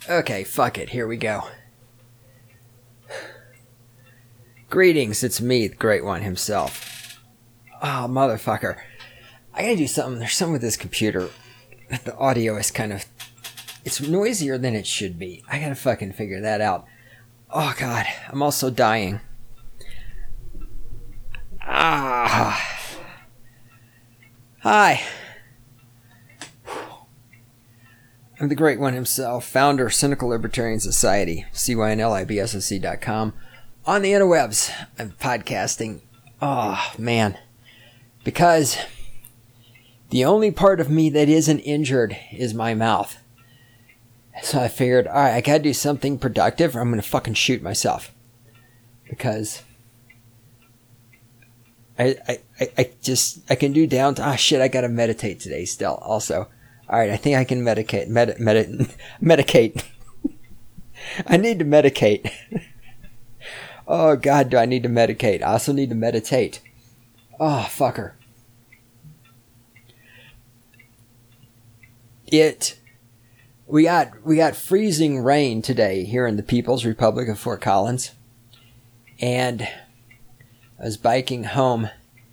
Okay, fuck it. Here we go. Greetings, it's me, the Great One himself. Oh, motherfucker. I gotta do something. There's something with this computer. The audio is kind of... It's noisier than it should be. I gotta fucking figure that out. Oh, God. I'm also dying. Hi. I'm the Great One himself, founder of Cynical Libertarian Society, cynlibsoc.com. On the interwebs, I'm podcasting. Oh, man. Because the only part of me that isn't injured is my mouth. So I figured, alright, I gotta do something productive or I'm gonna fucking shoot myself. Because I can do down to, shit, I gotta meditate today still, also. Alright, I think I can medicate. I need to medicate. Oh, God, do I need to medicate? I also need to meditate. Oh, fucker. We got freezing rain today here in the People's Republic of Fort Collins. And I was biking home.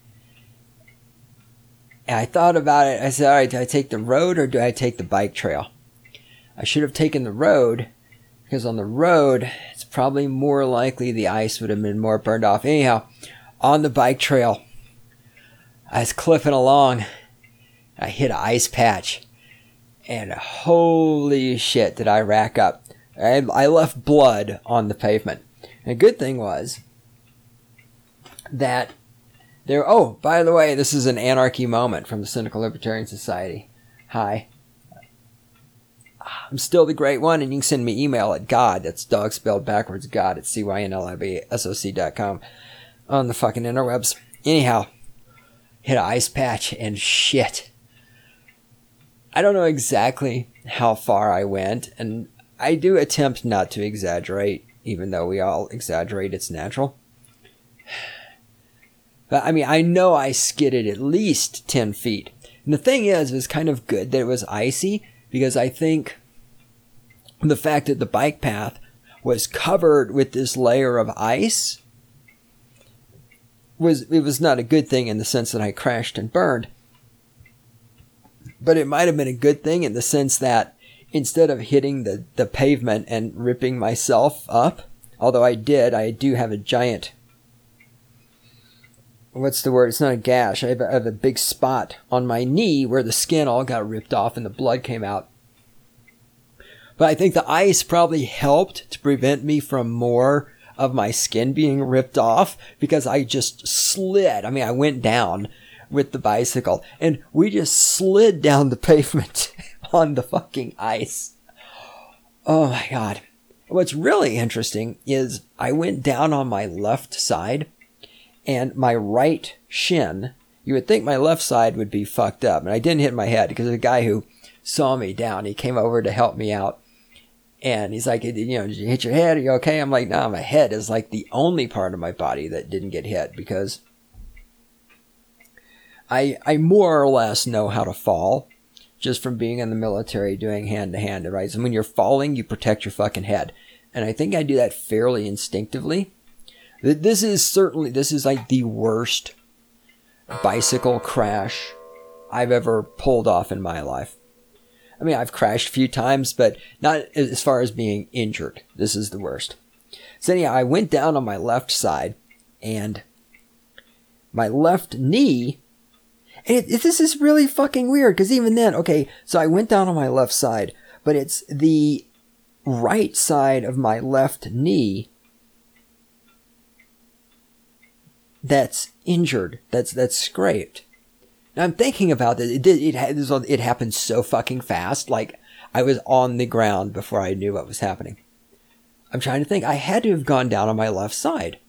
And I thought about it. I said, all right, do I take the road or do I take the bike trail? I should have taken the road, because on the road, it's probably more likely the ice would have been more burned off. Anyhow, on the bike trail, I was clipping along. I hit an ice patch. And holy shit, did I rack up. I left blood on the pavement. And the good thing was that there... Oh, by the way, this is an anarchy moment from the Cynical Libertarian Society. Hi. I'm still the Great One, and you can send me email at God, that's dog spelled backwards, God, at cynlibsoc.com on the fucking interwebs. Anyhow, hit an ice patch, and shit. I don't know exactly how far I went, and I do attempt not to exaggerate, even though we all exaggerate, it's natural. But, I mean, I know I skidded at least 10 feet. And the thing is, it was kind of good that it was icy, because I think the fact that the bike path was covered with this layer of ice was not a good thing in the sense that I crashed and burned. But it might have been a good thing in the sense that instead of hitting the pavement and ripping myself up, although I do have a giant... What's the word? It's not a gash. I have a big spot on my knee where the skin all got ripped off and the blood came out. But I think the ice probably helped to prevent me from more of my skin being ripped off, because I just slid. I mean, I went down with the bicycle and we just slid down the pavement on the fucking ice. Oh my God. What's really interesting is I went down on my left side, and my right shin, you would think my left side would be fucked up. And I didn't hit my head, because the guy who saw me down, he came over to help me out. And he's like, did you hit your head? Are you okay? I'm like, nah, my head is like the only part of my body that didn't get hit, because I more or less know how to fall just from being in the military doing hand-to-hand advice. And when you're falling, you protect your fucking head. And I think I do that fairly instinctively. This is like the worst bicycle crash I've ever pulled off in my life. I mean, I've crashed a few times, but not as far as being injured. This is the worst. So anyhow, I went down on my left side, and my left knee, and this is really fucking weird, because even then, okay, so I went down on my left side, but it's the right side of my left knee that's injured, that's scraped. Now I'm thinking about this. It happened so fucking fast. Like, I was on the ground before I knew what was happening. I'm trying to think. I had to have gone down on my left side,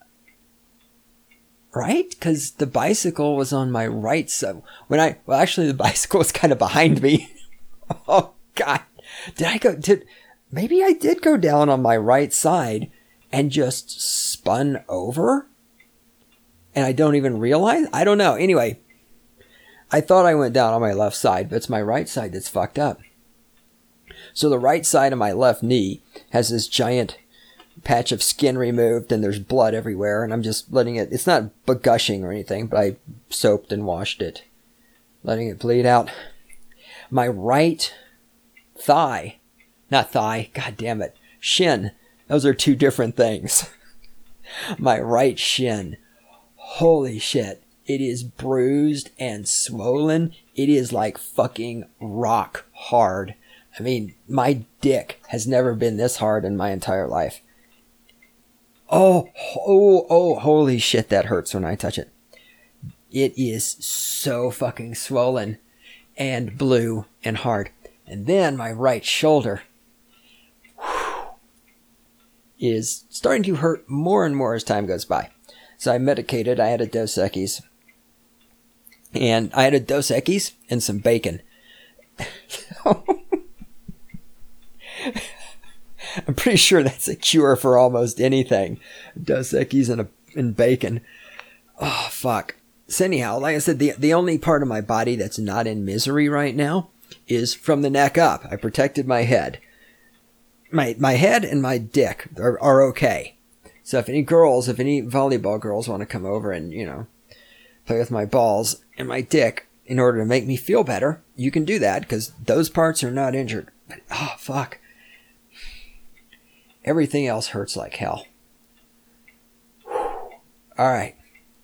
right? Because the bicycle was on my right side. Actually, the bicycle was kind of behind me. Oh God, maybe I did go down on my right side and just spun over? And I don't even realize? I don't know. Anyway, I thought I went down on my left side, but it's my right side that's fucked up. So the right side of my left knee has this giant patch of skin removed, and there's blood everywhere, and I'm just letting it, it's not gushing or anything, but I soaped and washed it, letting it bleed out. My right thigh, not thigh, god damn it, shin, those are two different things. My right shin, holy shit, it is bruised and swollen. It is like fucking rock hard. I mean, my dick has never been this hard in my entire life. Oh, holy shit, that hurts when I touch it. It is so fucking swollen and blue and hard. And then my right shoulder is starting to hurt more and more as time goes by. So I medicated. I had a Dos Equis. And I had a Dos Equis and some bacon. I'm pretty sure that's a cure for almost anything. Dos Equis and bacon. Oh, fuck. So anyhow, like I said, the only part of my body that's not in misery right now is from the neck up. I protected my head. My head and my dick are okay. So if any volleyball girls want to come over and, play with my balls and my dick in order to make me feel better, you can do that, because those parts are not injured. But, oh, fuck. Everything else hurts like hell. Alright.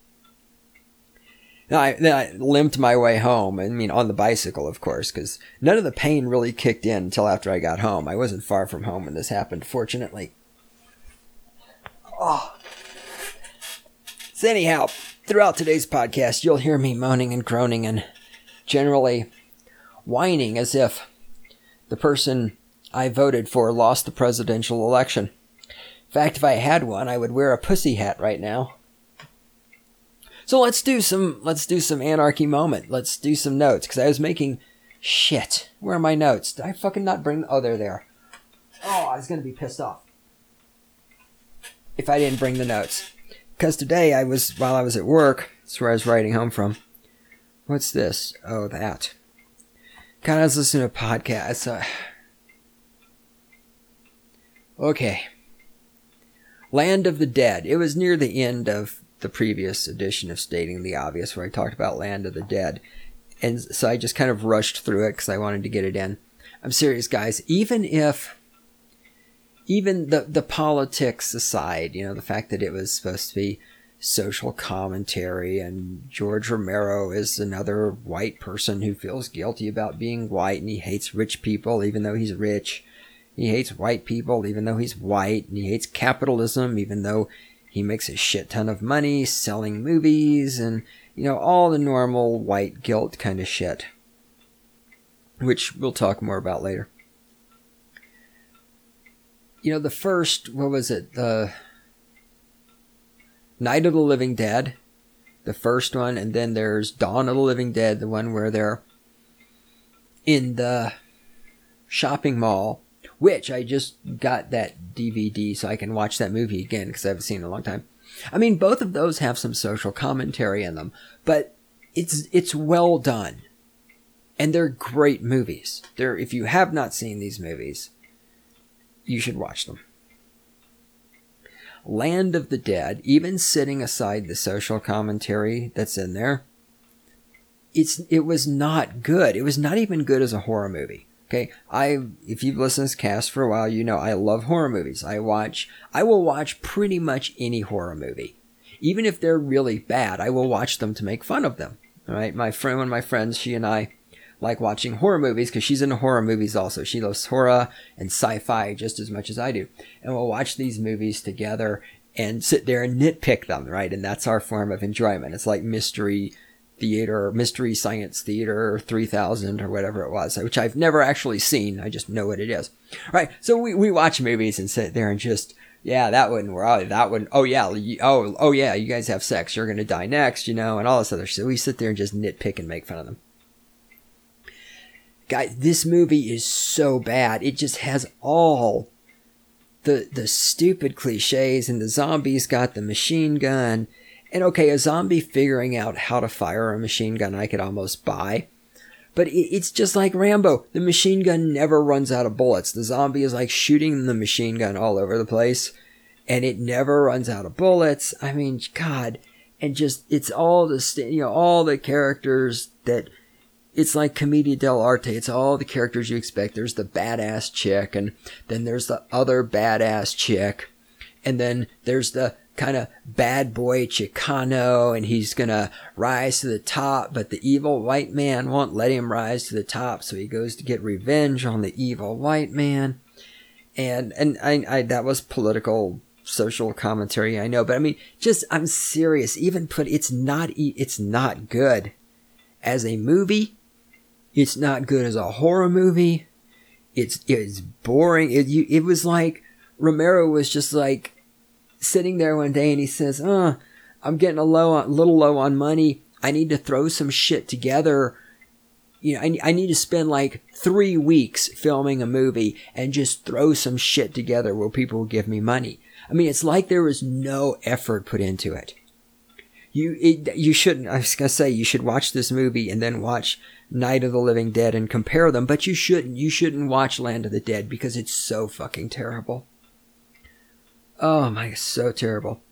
Then I limped my way home. I mean, on the bicycle, of course, because none of the pain really kicked in until after I got home. I wasn't far from home when this happened, fortunately. Oh. So anyhow, throughout today's podcast, you'll hear me moaning and groaning and generally whining as if the person I voted for lost the presidential election. In fact, if I had one, I would wear a pussy hat right now. So let's do some anarchy moment. Let's do some notes, because I was making shit. Where are my notes? Did I fucking not bring? Oh, they're there. Oh, I was gonna be pissed off if I didn't bring the notes. Because today while I was at work, that's where I was writing home from. What's this? Oh, that. God, I was listening to a podcast. Okay. Land of the Dead. It was near the end of the previous edition of Stating the Obvious, where I talked about Land of the Dead. And so I just kind of rushed through it because I wanted to get it in. I'm serious, guys. Even the politics aside, the fact that it was supposed to be social commentary, and George Romero is another white person who feels guilty about being white, and he hates rich people even though he's rich. He hates white people even though he's white, and he hates capitalism even though he makes a shit ton of money selling movies, and, all the normal white guilt kind of shit, which we'll talk more about later. The first, what was it? The Night of the Living Dead, the first one, and then there's Dawn of the Living Dead, the one where they're in the shopping mall, which I just got that DVD so I can watch that movie again because I haven't seen it in a long time. I mean, both of those have some social commentary in them, but it's well done. And they're great movies. If you have not seen these movies, you should watch them. Land of the Dead, even setting aside the social commentary that's in there, it was not good. It was not even good as a horror movie. Okay, if you've listened to this cast for a while, I love horror movies. I will watch pretty much any horror movie. Even if they're really bad, I will watch them to make fun of them. All right, one of my friends, she and I like watching horror movies because she's into horror movies also. She loves horror and sci-fi just as much as I do. And we'll watch these movies together and sit there and nitpick them, right? And that's our form of enjoyment. It's like Mystery Theater, Mystery Science Theater 3000 or whatever it was, which I've never actually seen. I just know what it is. All right, so we watch movies and sit there and just, yeah, that wouldn't work. That wouldn't. Oh yeah, oh yeah, you guys have sex. You're gonna die next, and all this other shit. So we sit there and just nitpick and make fun of them. Guys, this movie is so bad. It just has all the stupid cliches, and the zombies got the machine gun. And okay, a zombie figuring out how to fire a machine gun I could almost buy. But it's just like Rambo. The machine gun never runs out of bullets. The zombie is like shooting the machine gun all over the place, and it never runs out of bullets. I mean, God, and just it's all the all the characters that it's like commedia dell'arte. It's all the characters you expect. There's the badass chick, and then there's the other badass chick, and then there's the kind of bad boy Chicano, and he's gonna rise to the top, but the evil white man won't let him rise to the top, so he goes to get revenge on the evil white man. And I that was political social commentary, I know, but I mean, just I'm serious. Even it's not good as a movie. It's not good as a horror movie. It's boring. It was like Romero was just like sitting there one day and he says, I'm getting a little low on money. I need to throw some shit together. I need to spend like 3 weeks filming a movie and just throw some shit together where people will give me money. I mean, it's like there was no effort put into it. You shouldn't, I was going to say, you should watch this movie and then watch Night of the Living Dead and compare them, but you shouldn't watch Land of the Dead because it's so fucking terrible. Oh my, so terrible.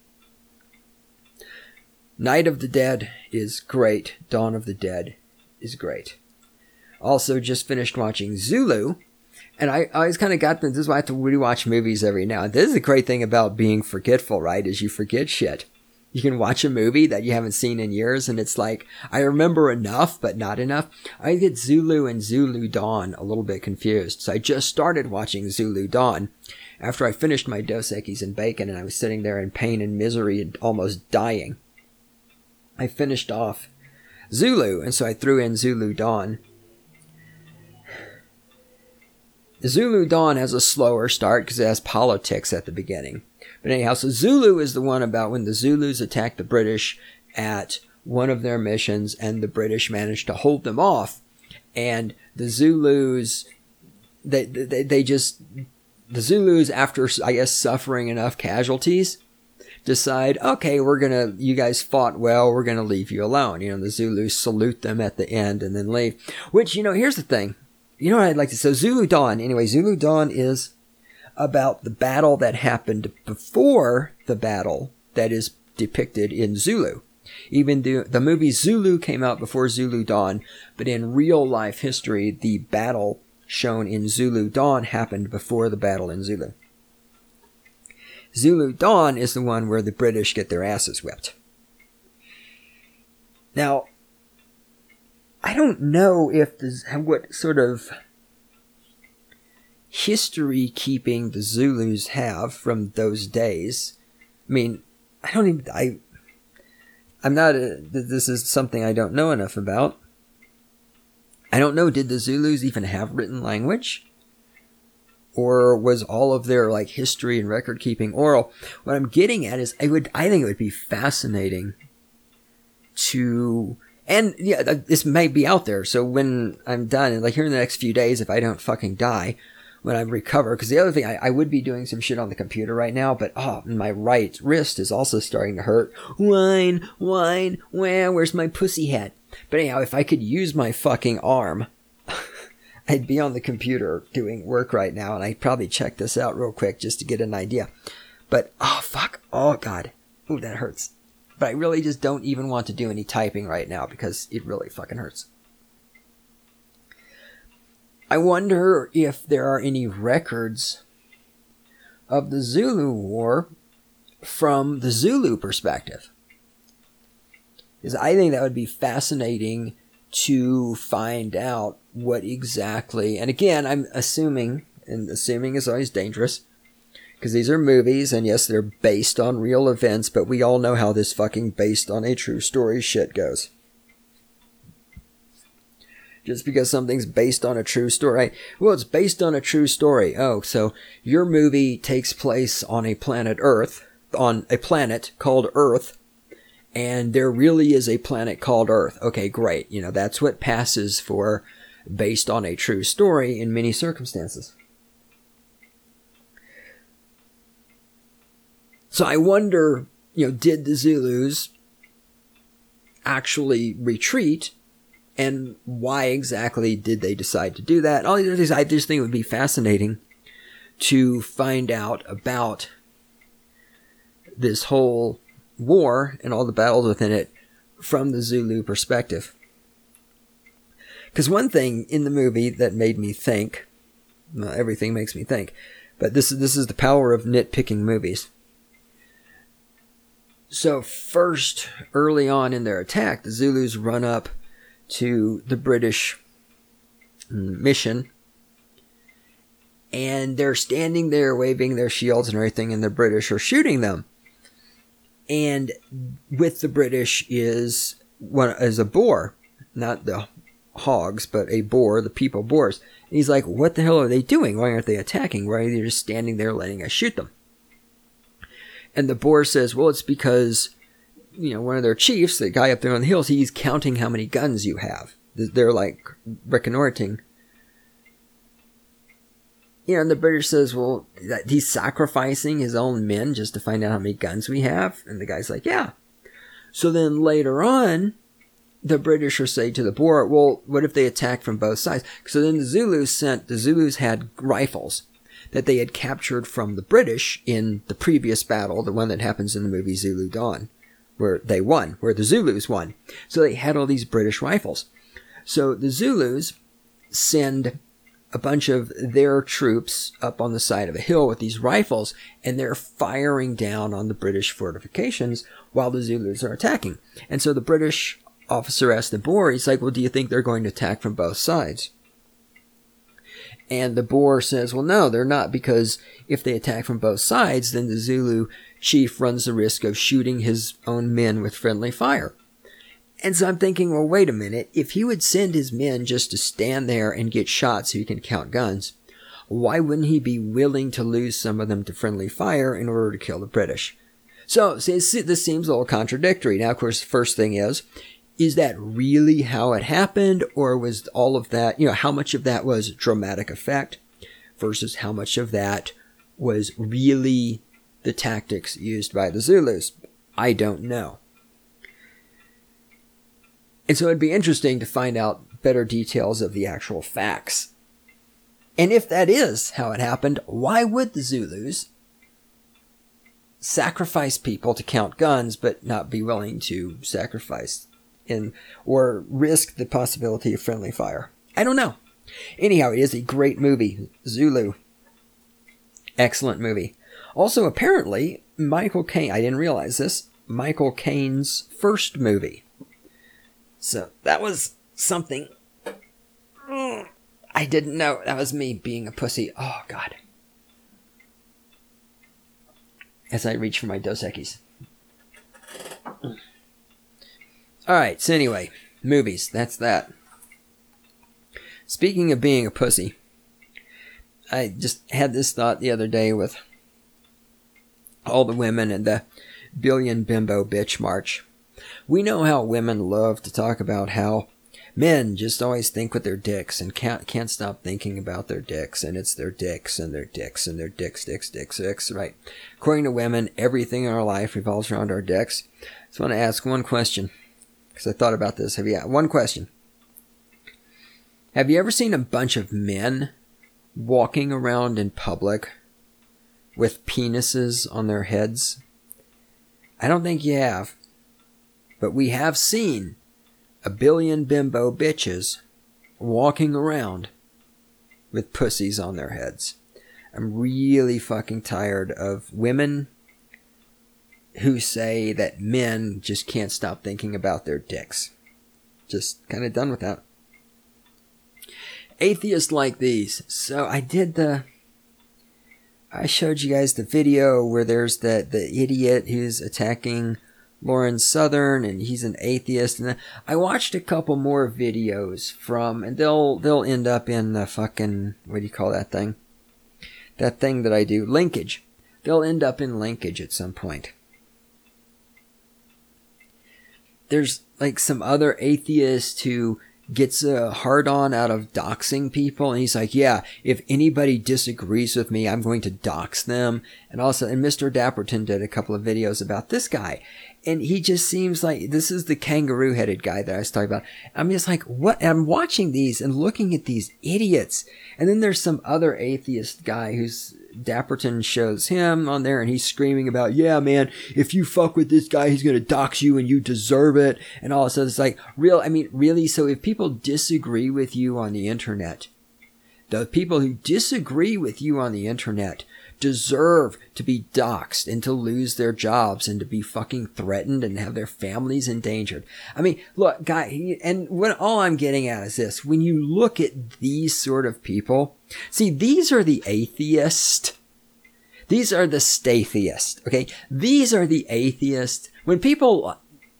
Night of the Dead is great. Dawn of the Dead is great. Also, just finished watching Zulu, and I always kind of got this is why I have to rewatch movies every now and then. This is the great thing about being forgetful, right? Is you forget shit. You can watch a movie that you haven't seen in years, and it's like, I remember enough, but not enough. I get Zulu and Zulu Dawn a little bit confused. So I just started watching Zulu Dawn after I finished my Dos Equis and bacon, and I was sitting there in pain and misery and almost dying. I finished off Zulu, and so I threw in Zulu Dawn. Zulu Dawn has a slower start because it has politics at the beginning. But anyhow, so Zulu is the one about when the Zulus attacked the British at one of their missions, and the British managed to hold them off. And the Zulus, the Zulus, after, I guess, suffering enough casualties, decide, okay, you guys fought well, we're gonna leave you alone. The Zulus salute them at the end and then leave. Which, here's the thing. You know what I'd like to say? So Zulu Dawn, anyway, Zulu Dawn is about the battle that happened before the battle that is depicted in Zulu. Even the movie Zulu came out before Zulu Dawn, but in real life history, the battle shown in Zulu Dawn happened before the battle in Zulu. Zulu Dawn is the one where the British get their asses whipped. Now, I don't know what sort of history keeping the Zulus have from those days. I mean, this is something I don't know enough about. I don't know, did the Zulus even have written language? Or was all of their history and record keeping oral? What I'm getting at is I think it would be fascinating to, and yeah, this may be out there. So when I'm done, and here in the next few days, if I don't fucking die, when I recover, because the other thing, I would be doing some shit on the computer right now, but my right wrist is also starting to hurt. Whine, where's my pussy hat? But anyhow, if I could use my fucking arm, I'd be on the computer doing work right now, and I'd probably check this out real quick just to get an idea. But, oh god, ooh, that hurts. But I really just don't even want to do any typing right now because it really fucking hurts. I wonder if there are any records of the Zulu War from the Zulu perspective. Because I think that would be fascinating to find out what exactly, and again, I'm assuming, and assuming is always dangerous, because these are movies, and yes, they're based on real events, but we all know how this fucking based on a true story shit goes. Just because something's based on a true story, well, it's based on a true story. Oh, so your movie takes place on a planet Earth, on a planet called Earth, and there really is a planet called Earth. Okay, great. That's what passes for based on a true story in many circumstances. So I wonder, did the Zulus actually retreat And why exactly did they decide to do that? All these other things, I just think it would be fascinating to find out about this whole war and all the battles within it from the Zulu perspective. Because one thing in the movie that made me think, well, everything makes me think, but this is the power of nitpicking movies. So first, early on in their attack, the Zulus run up to the British mission, and they're standing there waving their shields and everything, and the British are shooting them. And with the British is a boar, not the hogs, but a boar, the people boars. And he's like, what the hell are they doing? Why aren't they attacking? Why are they just standing there letting us shoot them? And the boar says, well, it's because, one of their chiefs, the guy up there on the hills, he's counting how many guns you have. They're like reconnoitering. And the British says, well, he's sacrificing his own men just to find out how many guns we have. And the guy's like, yeah. So then later on, the British are saying to the boar, well, what if they attack from both sides? So then the Zulus had rifles that they had captured from the British in the previous battle, the one that happens in the movie Zulu Dawn, where they won, where the Zulus won. So they had all these British rifles. So the Zulus send a bunch of their troops up on the side of a hill with these rifles, and they're firing down on the British fortifications while the Zulus are attacking. And so the British officer asked the boar, he's like, well, do you think they're going to attack from both sides? And the boar says, well, no, they're not, because if they attack from both sides, then the Zulu chief runs the risk of shooting his own men with friendly fire. And so I'm thinking, well, wait a minute. If he would send his men just to stand there and get shot so he can count guns, why wouldn't he be willing to lose some of them to friendly fire in order to kill the British? So this seems a little contradictory. Now, of course, the first thing is that really how it happened? Or was all of that, how much of that was dramatic effect versus how much of that was really the tactics used by the Zulus? I don't know. And so it'd be interesting to find out better details of the actual facts. And if that is how it happened, why would the Zulus sacrifice people to count guns but not be willing to sacrifice or risk the possibility of friendly fire? I don't know. Anyhow, it is a great movie. Zulu. Excellent movie. Also, apparently, Michael Caine, I didn't realize this, Michael Caine's first movie. So that was something I didn't know. That was me being a pussy. Oh, God. As I reach for my Dos Equis. Alright, so anyway, movies. That's that. Speaking of being a pussy, I just had this thought the other day with all the women in the Billion Bimbo Bitch March. We know how women love to talk about how men just always think with their dicks and can't stop thinking about their dicks, and it's their dicks and their dicks and their dicks, right? According to women, everything in our life revolves around our dicks. I just want to ask one question, because I thought about this. One question. Have you ever seen a bunch of men walking around in public with penises on their heads? I don't think you have. But we have seen a billion bimbo bitches walking around with pussies on their heads. I'm really fucking tired of women who say that men just can't stop thinking about their dicks. Just kind of done with that. Atheists like these. So I showed you guys the video where there's the idiot who's attacking Lauren Southern, and he's an atheist. And I watched a couple more videos from, and they'll end up in the fucking, what do you call that thing? That thing that I do, linkage. They'll end up in linkage at some point. There's like some other atheist who gets a hard-on out of doxing people, and he's like, yeah, if anybody disagrees with me, I'm going to dox them. And Mr. Dapperton did a couple of videos about this guy, and he just seems like, this is the kangaroo-headed guy that I was talking about. I'm just like, what? And I'm watching these and looking at these idiots, and then there's some other atheist guy who's Dapperton shows him on there, and he's screaming about, yeah, man, if you fuck with this guy, he's gonna dox you and you deserve it, and all. So it's like, really? So if people disagree with you on the internet, the people who disagree with you on the internet deserve to be doxxed and to lose their jobs and to be fucking threatened and have their families endangered. I mean, look, guy, and all I'm getting at is this. When you look at these sort of people, see, these are the atheists. These are the statheists, okay? These are the atheists. When people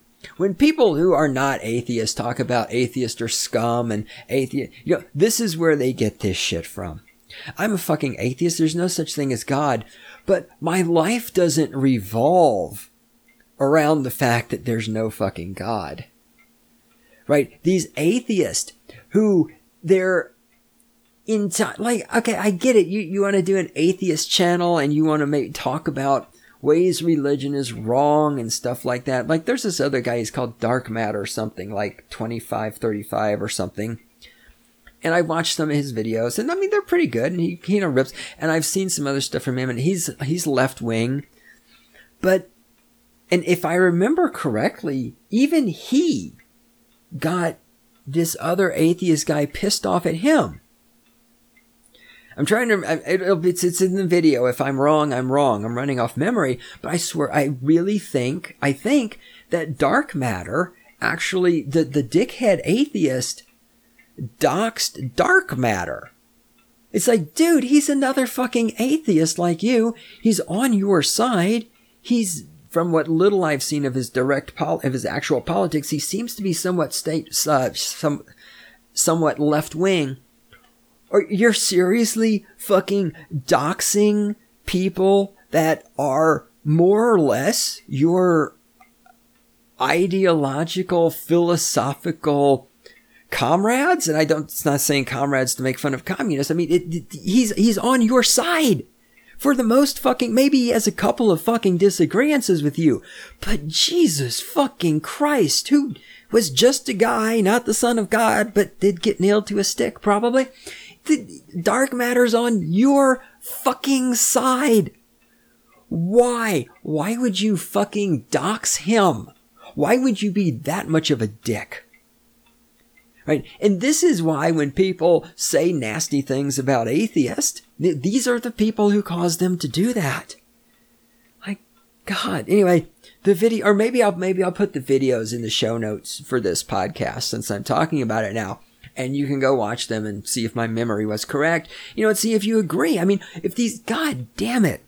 who are not atheists talk about atheists or scum and atheist, this is where they get this shit from. I'm a fucking atheist. There's no such thing as God. But my life doesn't revolve around the fact that there's no fucking God. Right? These atheists who they're like, okay, I get it. You want to do an atheist channel and you want to talk about ways religion is wrong and stuff like that. Like there's this other guy, he's called Dark Matter or something, like 2535 or something. And I watched some of his videos, and I mean, they're pretty good, and he rips, and I've seen some other stuff from him, and he's left-wing, and if I remember correctly, even he got this other atheist guy pissed off at him. I'm trying to, it's in the video. If I'm wrong, I'm wrong. I'm running off memory, but I swear, I think that Dark Matter, actually, the dickhead atheist, doxed Dark Matter. It's like, dude, he's another fucking atheist like you. He's on your side. He's, from what little I've seen of his of his actual politics, he seems to be somewhat somewhat left wing. Or you're seriously fucking doxing people that are more or less your ideological, philosophical comrades, and it's not saying comrades to make fun of communists. I mean, he's on your side for the most fucking, maybe he has a couple of fucking disagreements with you, but Jesus fucking Christ, who was just a guy, not the son of God, but did get nailed to a stick probably. The Dark Matter's on your fucking side. Why? Why would you fucking dox him? Why would you be that much of a dick? Right? And this is why when people say nasty things about atheists, these are the people who cause them to do that. Like, God. Anyway, the video, or maybe I'll put the videos in the show notes for this podcast since I'm talking about it now. And you can go watch them and see if my memory was correct. And see if you agree. I mean, if these, God damn it.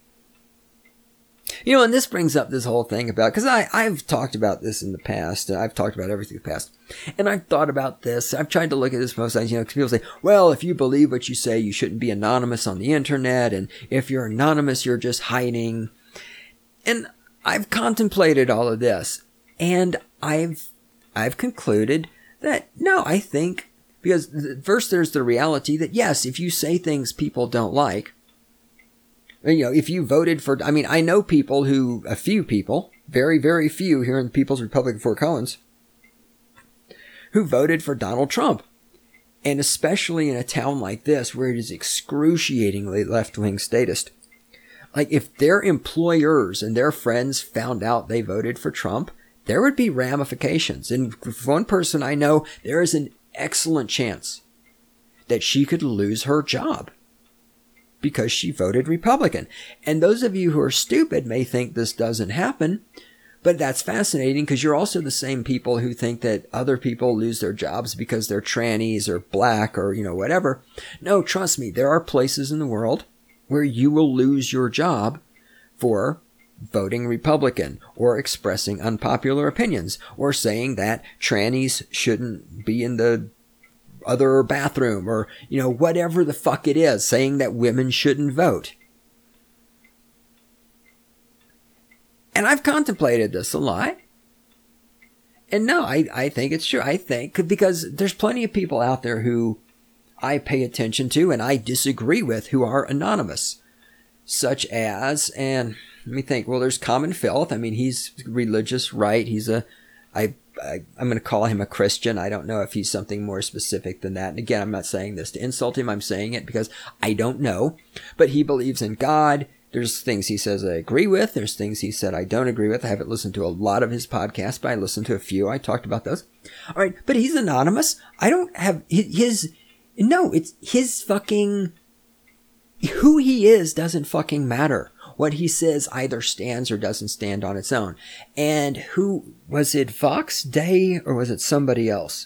And this brings up this whole thing about, because I've talked about this in the past. I've talked about everything in the past. And I've thought about this. I've tried to look at this both sides, because people say, well, if you believe what you say, you shouldn't be anonymous on the internet. And if you're anonymous, you're just hiding. And I've contemplated all of this. And I've concluded that, no, I think, because first there's the reality that, yes, if you say things people don't like, if you voted for, I know people a few people, very, very few here in the People's Republic of Fort Collins, who voted for Donald Trump. And especially in a town like this, where it is excruciatingly left-wing statist. Like, if their employers and their friends found out they voted for Trump, there would be ramifications. And for one person I know, there is an excellent chance that she could lose her job because she voted Republican. And those of you who are stupid may think this doesn't happen, but that's fascinating because you're also the same people who think that other people lose their jobs because they're trannies or black or, whatever. No, trust me, there are places in the world where you will lose your job for voting Republican or expressing unpopular opinions or saying that trannies shouldn't be in the other bathroom or, whatever the fuck it is, saying that women shouldn't vote. And I've contemplated this a lot. And no, I think it's true. I think because there's plenty of people out there who I pay attention to and I disagree with who are anonymous, such as, and let me think, well, there's Common Filth. I mean, he's religious, right? I'm going to call him a Christian. I don't know if he's something more specific than that. And again, I'm not saying this to insult him. I'm saying it because I don't know, but he believes in God. There's things he says I agree with. There's things he said I don't agree with. I haven't listened to a lot of his podcasts, but I listened to a few. I talked about those. All right. But he's anonymous. I don't have it's his fucking, who he is doesn't fucking matter. What he says either stands or doesn't stand on its own. And who, was it Fox Day or was it somebody else?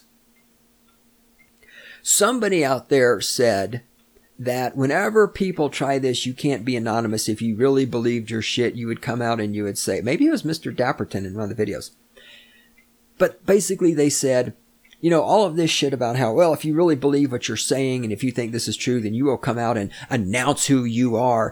Somebody out there said that whenever people try this, you can't be anonymous. If you really believed your shit, you would come out and you would say, maybe it was Mr. Dapperton in one of the videos. But basically they said, all of this shit about how, well, if you really believe what you're saying and if you think this is true, then you will come out and announce who you are.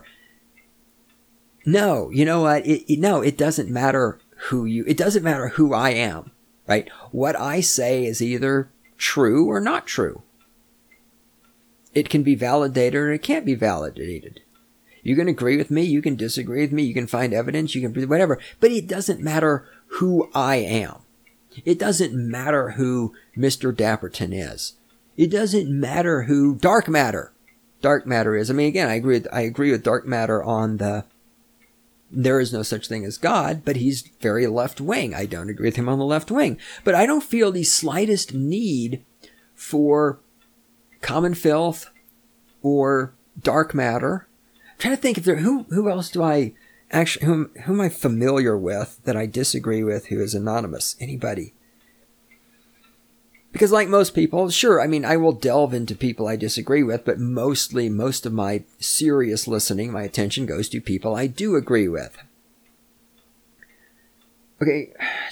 No, you know what? It doesn't matter it doesn't matter who I am, right? What I say is either true or not true. It can be validated or it can't be validated. You can agree with me. You can disagree with me. You can find evidence. You can whatever. But it doesn't matter who I am. It doesn't matter who Mr. Dapperton is. It doesn't matter who Dark Matter is. I mean, again, I agree with Dark Matter on there is no such thing as God, but he's very left wing. I don't agree with him on the left wing. But I don't feel the slightest need for Common Filth or Dark Matter. I'm trying to think if who else do I actually, who am I familiar with that I disagree with who is anonymous? Anybody? Because like most people, sure, I mean, I will delve into people I disagree with, but most of my serious listening, my attention goes to people I do agree with. Okay,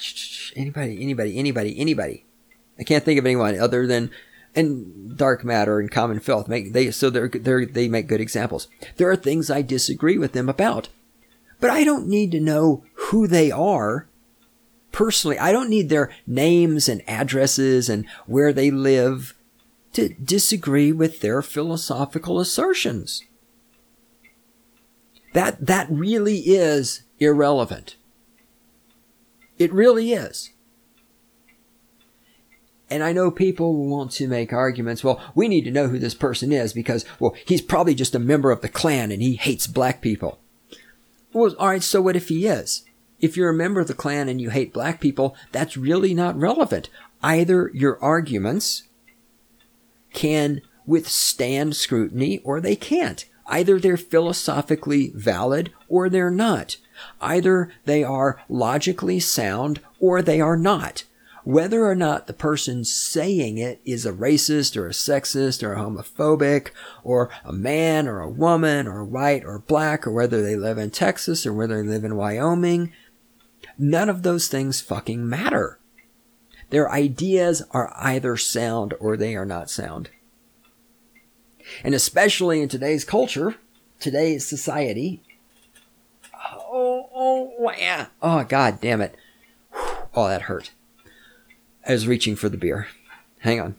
anybody. I can't think of anyone other than, and Dark Matter and Common Filth they make good examples. There are things I disagree with them about, but I don't need to know who they are. Personally, I don't need their names and addresses and where they live to disagree with their philosophical assertions. That really is irrelevant. It really is. And I know people want to make arguments, well, we need to know who this person is because, well, he's probably just a member of the Klan and he hates black people. Well, all right, so what if he is? If you're a member of the Klan and you hate black people, that's really not relevant. Either your arguments can withstand scrutiny or they can't. Either they're philosophically valid or they're not. Either they are logically sound or they are not. Whether or not the person saying it is a racist or a sexist or a homophobic or a man or a woman or white or black or whether they live in Texas or whether they live in Wyoming, none of those things fucking matter. Their ideas are either sound or they are not sound. And especially in today's culture, today's society. Yeah. Oh, God damn it. Oh, that hurt. I was reaching for the beer. Hang on.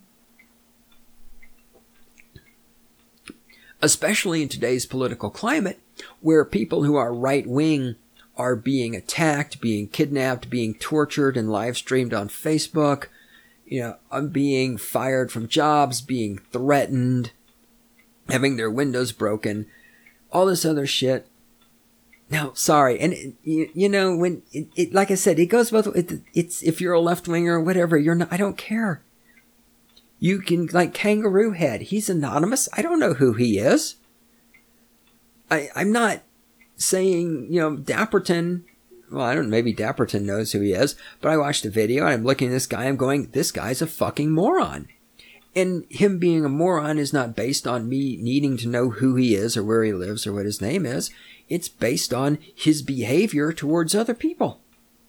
Especially in today's political climate, where people who are right-wing are being attacked, being kidnapped, being tortured and live streamed on Facebook, being fired from jobs, being threatened, having their windows broken, all this other shit. No, sorry. And, when it like I said, it goes both ways. It's if you're a left winger or whatever, you're not, I don't care. You can, like Kangaroo Head, he's anonymous. I don't know who he is. I'm not saying, Dapperton, well, I don't know, maybe Dapperton knows who he is, but I watched a video and I'm looking at this guy, I'm going, this guy's a fucking moron. And him being a moron is not based on me needing to know who he is or where he lives or what his name is. It's based on his behavior towards other people.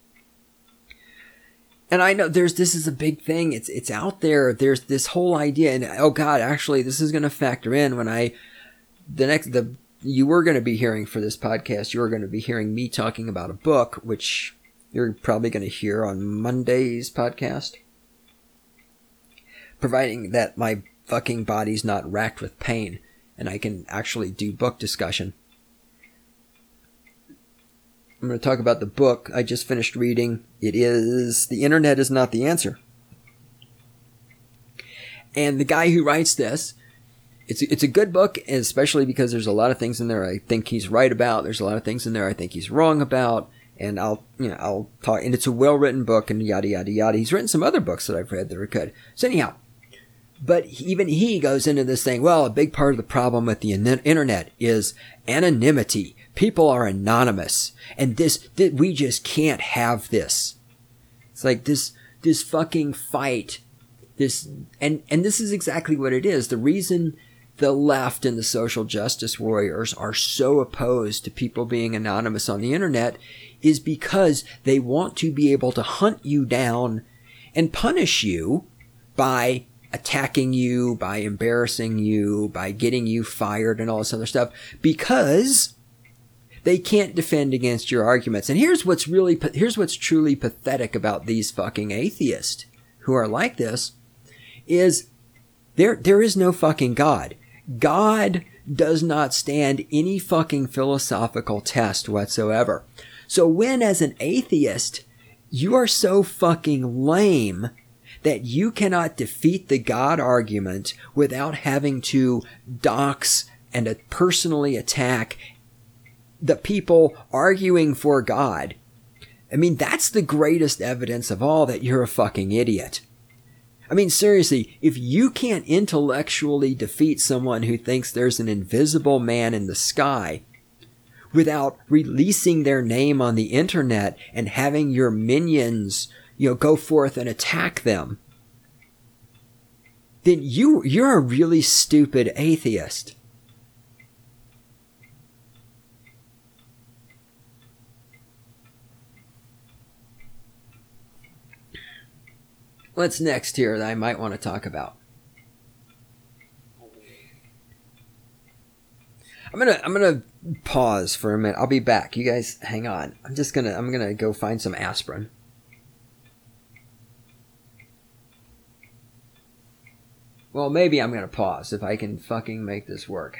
And I know this is a big thing. It's out there. There's this whole idea. And oh God, actually, this is going to factor in when you were going to be hearing for this podcast, you were going to be hearing me talking about a book, which you're probably going to hear on Monday's podcast. Providing that my fucking body's not racked with pain and I can actually do book discussion. I'm going to talk about the book I just finished reading. It is The Internet is Not the Answer. And the guy who writes this, it's a good book, especially because there's a lot of things in there I think he's right about. There's a lot of things in there I think he's wrong about. And I'll talk, and it's a well-written book and yada, yada, yada. He's written some other books that I've read that are good. So anyhow, but even he goes into this thing, well, a big part of the problem with the internet is anonymity. People are anonymous. And we just can't have this. It's like this fucking fight. And this is exactly what it is. The reason the left and the social justice warriors are so opposed to people being anonymous on the internet is because they want to be able to hunt you down and punish you by attacking you, by embarrassing you, by getting you fired and all this other stuff, because they can't defend against your arguments. And here's what's truly pathetic about these fucking atheists who are like this is there is no fucking God. God does not stand any fucking philosophical test whatsoever. So when, as an atheist, you are so fucking lame that you cannot defeat the God argument without having to dox and personally attack the people arguing for God, I mean, that's the greatest evidence of all that you're a fucking idiot. I mean, seriously, if you can't intellectually defeat someone who thinks there's an invisible man in the sky without releasing their name on the internet and having your minions, go forth and attack them, then you're a really stupid atheist. What's next here that I might want to talk about? I'm gonna pause for a minute. I'll be back. You guys hang on. I'm gonna go find some aspirin. Well, maybe I'm gonna pause if I can fucking make this work.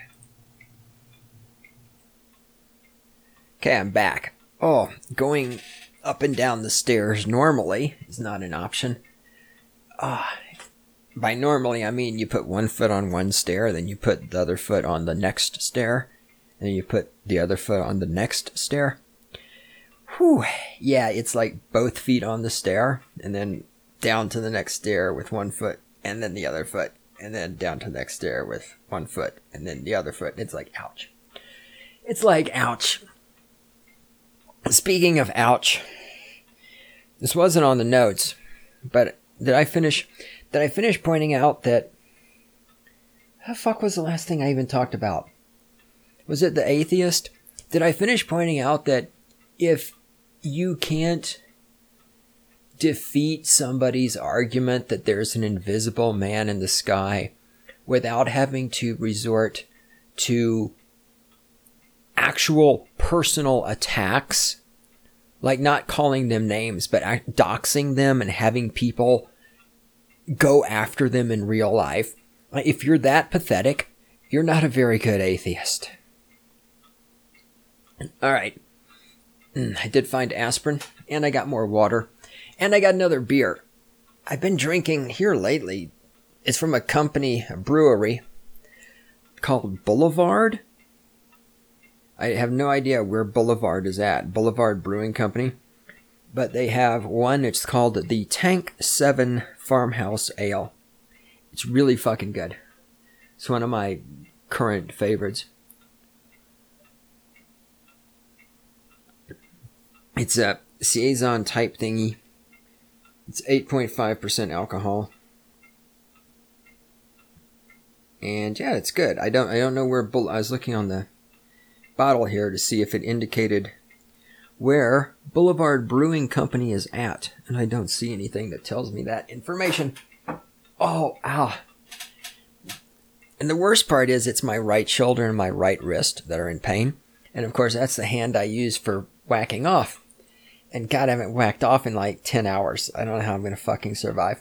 Okay, I'm back. Oh, going up and down the stairs normally is not an option. By normally, I mean you put one foot on one stair, then you put the other foot on the next stair, and then you put the other foot on the next stair. Whew. Yeah, it's like both feet on the stair, and then down to the next stair with one foot, and then the other foot, and then down to the next stair with one foot, and then the other foot. It's like, ouch. It's like, ouch. Speaking of ouch, this wasn't on the notes, but did I finish pointing out that... How the fuck was the last thing I even talked about? Was it the atheist? Did I finish pointing out that if you can't defeat somebody's argument that there's an invisible man in the sky without having to resort to actual personal attacks, like not calling them names, but doxing them and having people go after them in real life. If you're that pathetic, you're not a very good atheist. All right. I did find aspirin, and I got more water, and I got another beer. I've been drinking here lately. It's from a brewery called Boulevard. I have no idea where Boulevard is at. Boulevard Brewing Company. But they have one, it's called the Tank 7 Farmhouse Ale. It's really fucking good. It's one of my current favorites. It's a Saison type thingy. It's 8.5% alcohol. And yeah, it's good. I don't know where I was looking on the bottle here to see if it indicated where Boulevard Brewing Company is at, and I don't see anything that tells me that information. Oh, ow. And the worst part is it's my right shoulder and my right wrist that are in pain, and of course that's the hand I use for whacking off. And God, I haven't whacked off in like 10 hours. I don't know how I'm going to fucking survive.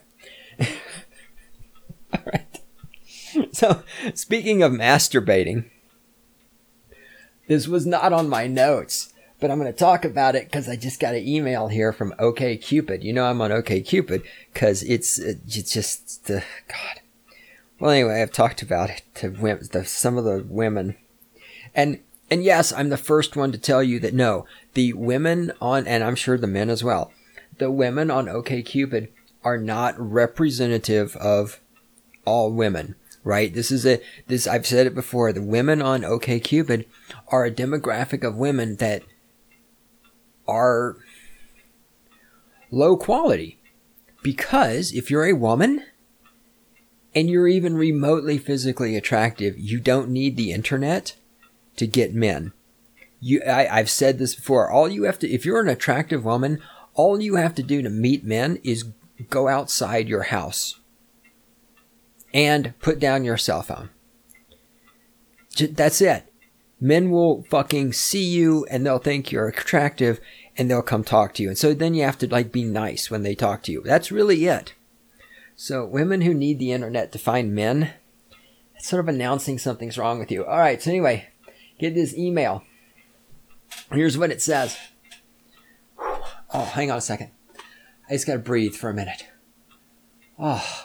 All right. So, speaking of masturbating, this was not on my notes, but I'm going to talk about it because I just got an email here from OkCupid. You know I'm on OkCupid because it's just the God. Well, anyway, I've talked about it to some of the women, and yes, I'm the first one to tell you that no, the women on, and I'm sure the men as well, the women on OkCupid are not representative of all women. Right? I've said it before. The women on OkCupid are a demographic of women that are low quality. Because if you're a woman and you're even remotely physically attractive, you don't need the internet to get men. I've said this before. If you're an attractive woman, all you have to do to meet men is go outside your house and put down your cell phone. That's it. Men will fucking see you and they'll think you're attractive and they'll come talk to you. And so then you have to like be nice when they talk to you. That's really it. So women who need the internet to find men, it's sort of announcing something's wrong with you. All right. So anyway, get this email. Here's what it says. Oh, hang on a second. I just got to breathe for a minute. Oh,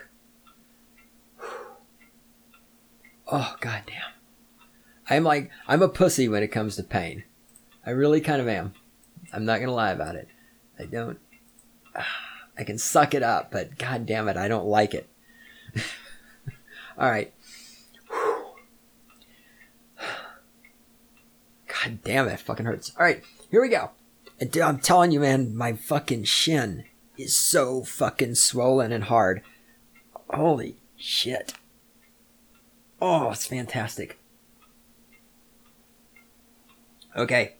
oh, goddamn. I'm a pussy when it comes to pain. I really kind of am. I'm not going to lie about it. I can suck it up, but goddamn it, I don't like it. All right. God damn it, fucking hurts. All right, here we go. And dude, I'm telling you, man, my fucking shin is so fucking swollen and hard. Holy shit. Oh, it's fantastic. Okay.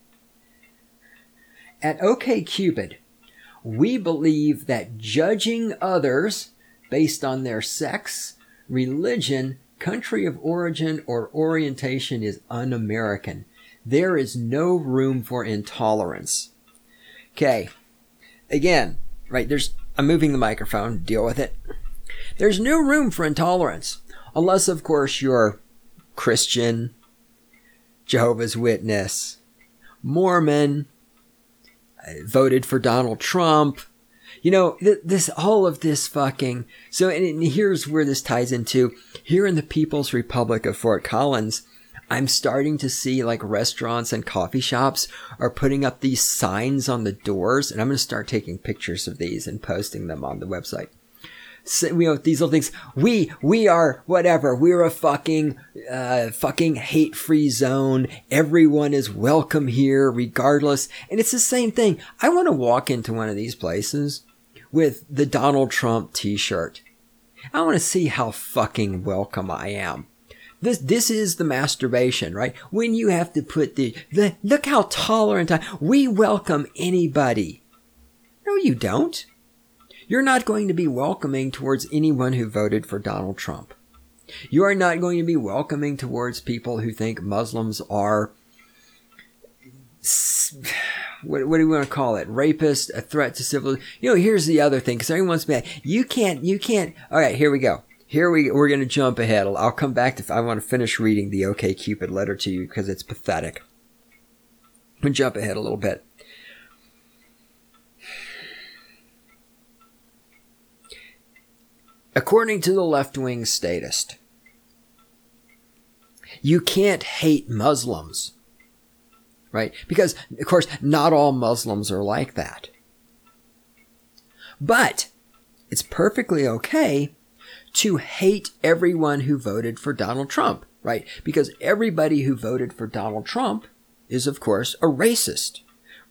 At OkCupid, we believe that judging others based on their sex, religion, country of origin, or orientation is un-American. There is no room for intolerance. Okay. Again, right, I'm moving the microphone, deal with it. There's no room for intolerance. Unless, of course, you're Christian, Jehovah's Witness, Mormon, voted for Donald Trump. You know, all of this fucking... So, and here's where this ties into. Here in the People's Republic of Fort Collins, I'm starting to see like restaurants and coffee shops are putting up these signs on the doors. And I'm going to start taking pictures of these and posting them on the website. So, you know, these little things. We are whatever. We're a fucking hate-free zone. Everyone is welcome here, regardless. And it's the same thing. I want to walk into one of these places with the Donald Trump t-shirt. I want to see how fucking welcome I am. This is the masturbation, right? When you have to put look how tolerant we welcome anybody. No, you don't. You're not going to be welcoming towards anyone who voted for Donald Trump. You are not going to be welcoming towards people who think Muslims are, what do we want to call it? Rapist, a threat to civilization. You know, here's the other thing, because everyone wants to be, you can't. All right, here we go. We're going to jump ahead. I'll come back I want to finish reading the OkCupid letter to you because it's pathetic. I'm going to jump ahead a little bit. According to the left-wing statist, you can't hate Muslims, right? Because, of course, not all Muslims are like that. But it's perfectly okay to hate everyone who voted for Donald Trump, right? Because everybody who voted for Donald Trump is, of course, a racist.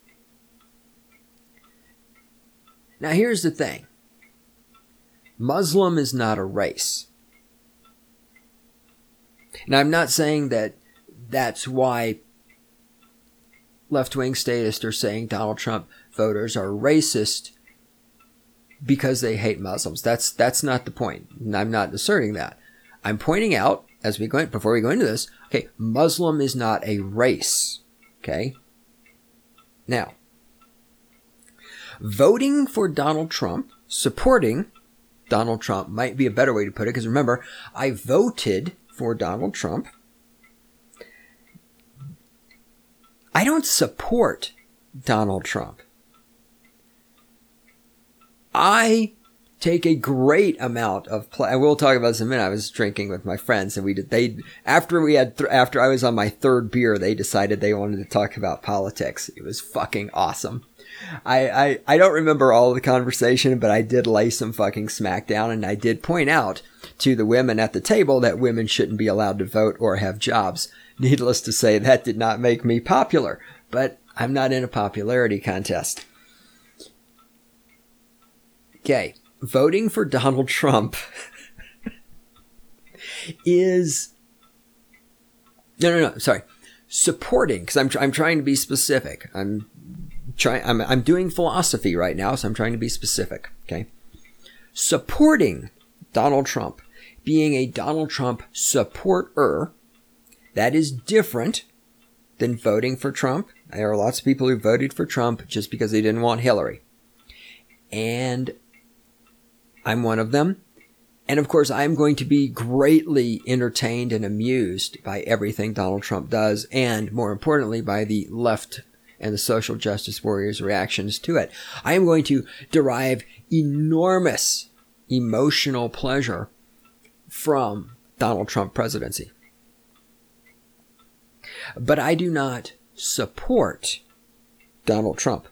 Now, here's the thing. Muslim is not a race. Now, I'm not saying that that's why left-wing statists are saying Donald Trump voters are racist because they hate Muslims. That's not the point. I'm not asserting that. I'm pointing out, before we go into this, okay, Muslim is not a race. Okay? Now, Voting for Donald Trump, supporting Donald Trump might be a better way to put it, because remember, I voted for Donald Trump. I don't support Donald Trump. I take a great amount of I will talk about this in a minute. I was drinking with my friends, and after I was on my third beer, they decided they wanted to talk about politics. It was fucking awesome. I don't remember all of the conversation, but I did lay some fucking smack down, and I did point out to the women at the table that women shouldn't be allowed to vote or have jobs. Needless to say, that did not make me popular, but I'm not in a popularity contest. Okay. Voting for Donald Trump is sorry. Supporting, because I'm trying to be specific. I'm doing philosophy right now, so I'm trying to be specific. Okay. Supporting Donald Trump, being a Donald Trump supporter, that is different than voting for Trump. There are lots of people who voted for Trump just because they didn't want Hillary. And I'm one of them. And of course, I'm going to be greatly entertained and amused by everything Donald Trump does, and more importantly, by the left and the social justice warriors' reactions to it. I am going to derive enormous emotional pleasure from Donald Trump presidency. But I do not support Donald Trump.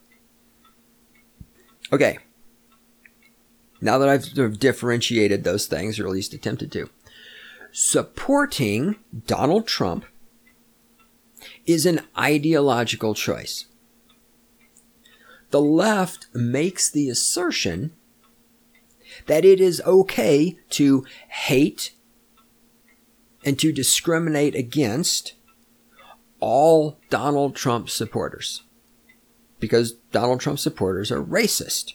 Okay. Now that I've sort of differentiated those things, or at least attempted to, supporting Donald Trump is an ideological choice. The left makes the assertion that it is okay to hate and to discriminate against all Donald Trump supporters, because Donald Trump supporters are racist.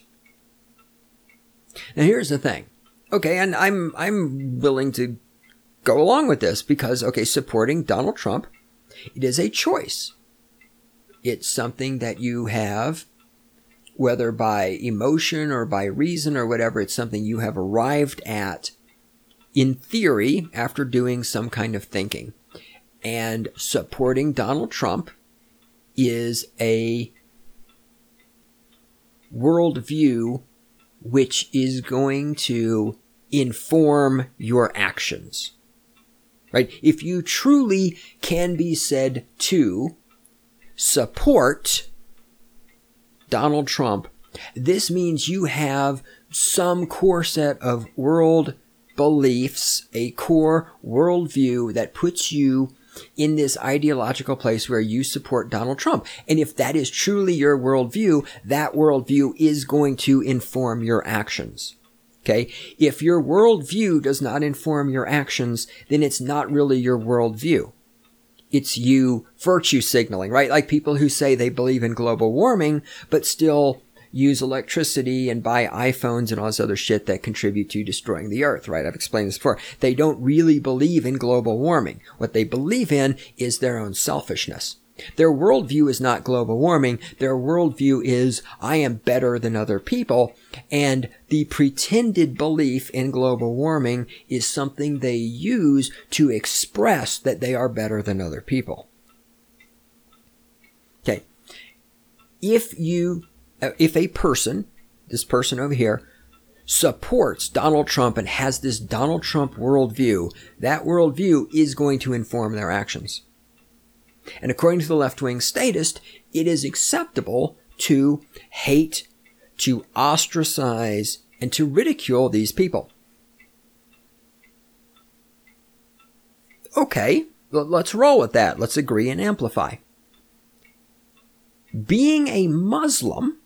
Now here's the thing. Okay, and I'm willing to go along with this because, okay, supporting Donald Trump, it is a choice. It's something that you have, whether by emotion or by reason or whatever, it's something you have arrived at in theory after doing some kind of thinking. And supporting Donald Trump is a worldview which is going to inform your actions, right? If you truly can be said to support Donald Trump, this means you have some core set of world beliefs, a core worldview that puts you in this ideological place where you support Donald Trump. And if that is truly your worldview, that worldview is going to inform your actions. Okay? If your worldview does not inform your actions, then it's not really your worldview. It's you virtue signaling, right? Like people who say they believe in global warming, but still use electricity and buy iPhones and all this other shit that contribute to destroying the earth, right? I've explained this before. They don't really believe in global warming. What they believe in is their own selfishness. Their worldview is not global warming. Their worldview is, I am better than other people. And the pretended belief in global warming is something they use to express that they are better than other people. Okay. If a person, this person over here, supports Donald Trump and has this Donald Trump worldview, that worldview is going to inform their actions. And according to the left-wing statist, it is acceptable to hate, to ostracize, and to ridicule these people. Okay, let's roll with that. Let's agree and amplify. Being a Muslim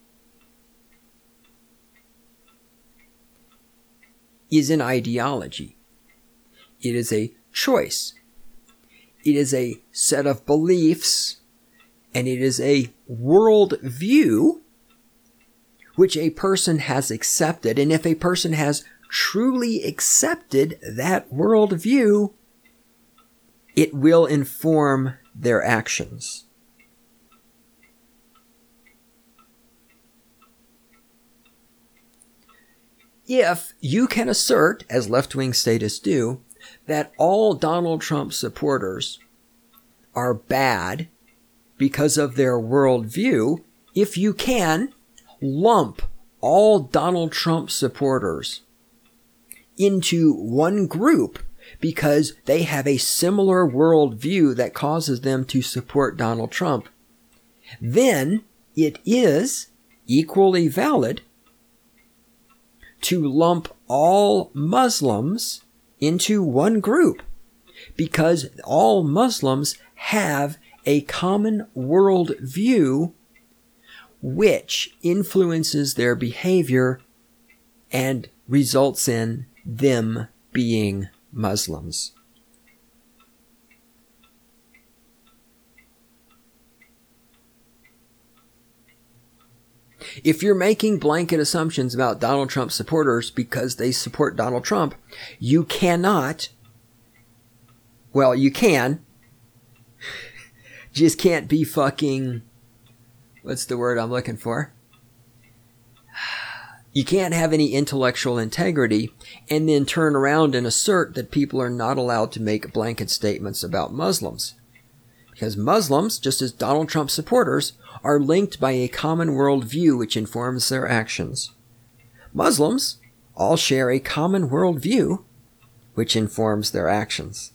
is an ideology. It is a choice. It is a set of beliefs, and it is a worldview which a person has accepted. And if a person has truly accepted that worldview, it will inform their actions. if you can assert, as left-wing statists do, that all Donald Trump supporters are bad because of their worldview, if you can lump all Donald Trump supporters into one group because they have a similar worldview that causes them to support Donald Trump, then it is equally valid to lump all Muslims into one group because all Muslims have a common worldview which influences their behavior and results in them being Muslims. If you're making blanket assumptions about Donald Trump supporters because they support Donald Trump, you cannot, well, you can, just can't be fucking, what's the word I'm looking for? You can't have any intellectual integrity and then turn around and assert that people are not allowed to make blanket statements about Muslims. Because Muslims, just as Donald Trump supporters, are linked by a common worldview which informs their actions. Muslims all share a common worldview which informs their actions.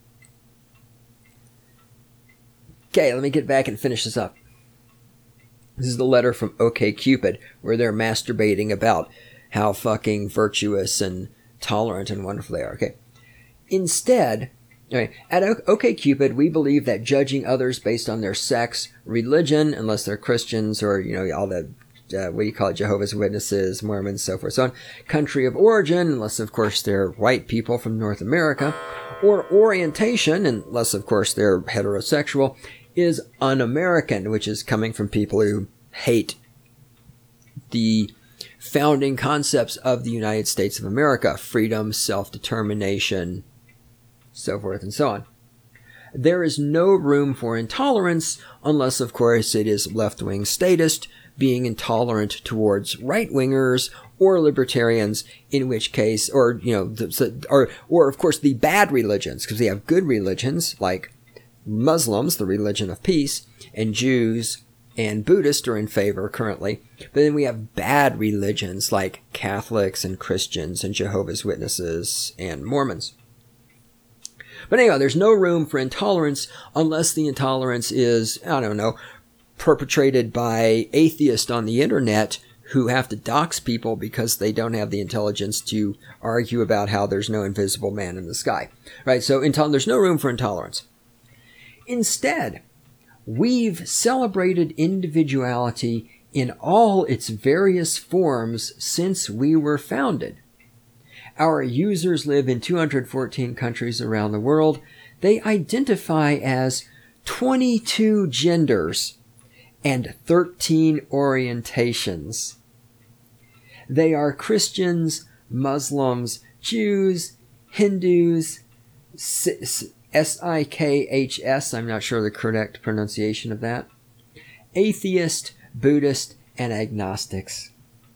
Okay, let me get back and finish this up. This is the letter from OkCupid, where they're masturbating about how fucking virtuous and tolerant and wonderful they are. Okay. Instead, at OkCupid, we believe that judging others based on their sex, religion, unless they're Christians or, all the, Jehovah's Witnesses, Mormons, so forth, so on, country of origin, unless, of course, they're white people from North America, or orientation, unless, of course, they're heterosexual, is un-American, which is coming from people who hate the founding concepts of the United States of America, freedom, self-determination, so forth and so on. There is no room for intolerance unless, of course, it is left-wing statist being intolerant towards right-wingers or libertarians, in which case, or of course, the bad religions, because we have good religions like Muslims, the religion of peace, and Jews and Buddhists are in favor currently. But then we have bad religions like Catholics and Christians and Jehovah's Witnesses and Mormons. But anyhow, there's no room for intolerance unless the intolerance is, perpetrated by atheists on the internet who have to dox people because they don't have the intelligence to argue about how there's no invisible man in the sky. Right? So there's no room for intolerance. Instead, we've celebrated individuality in all its various forms since we were founded. Our users live in 214 countries around the world. They identify as 22 genders and 13 orientations. They are Christians, Muslims, Jews, Hindus, Sikhs, I'm not sure the correct pronunciation of that, atheist, Buddhist, and agnostics.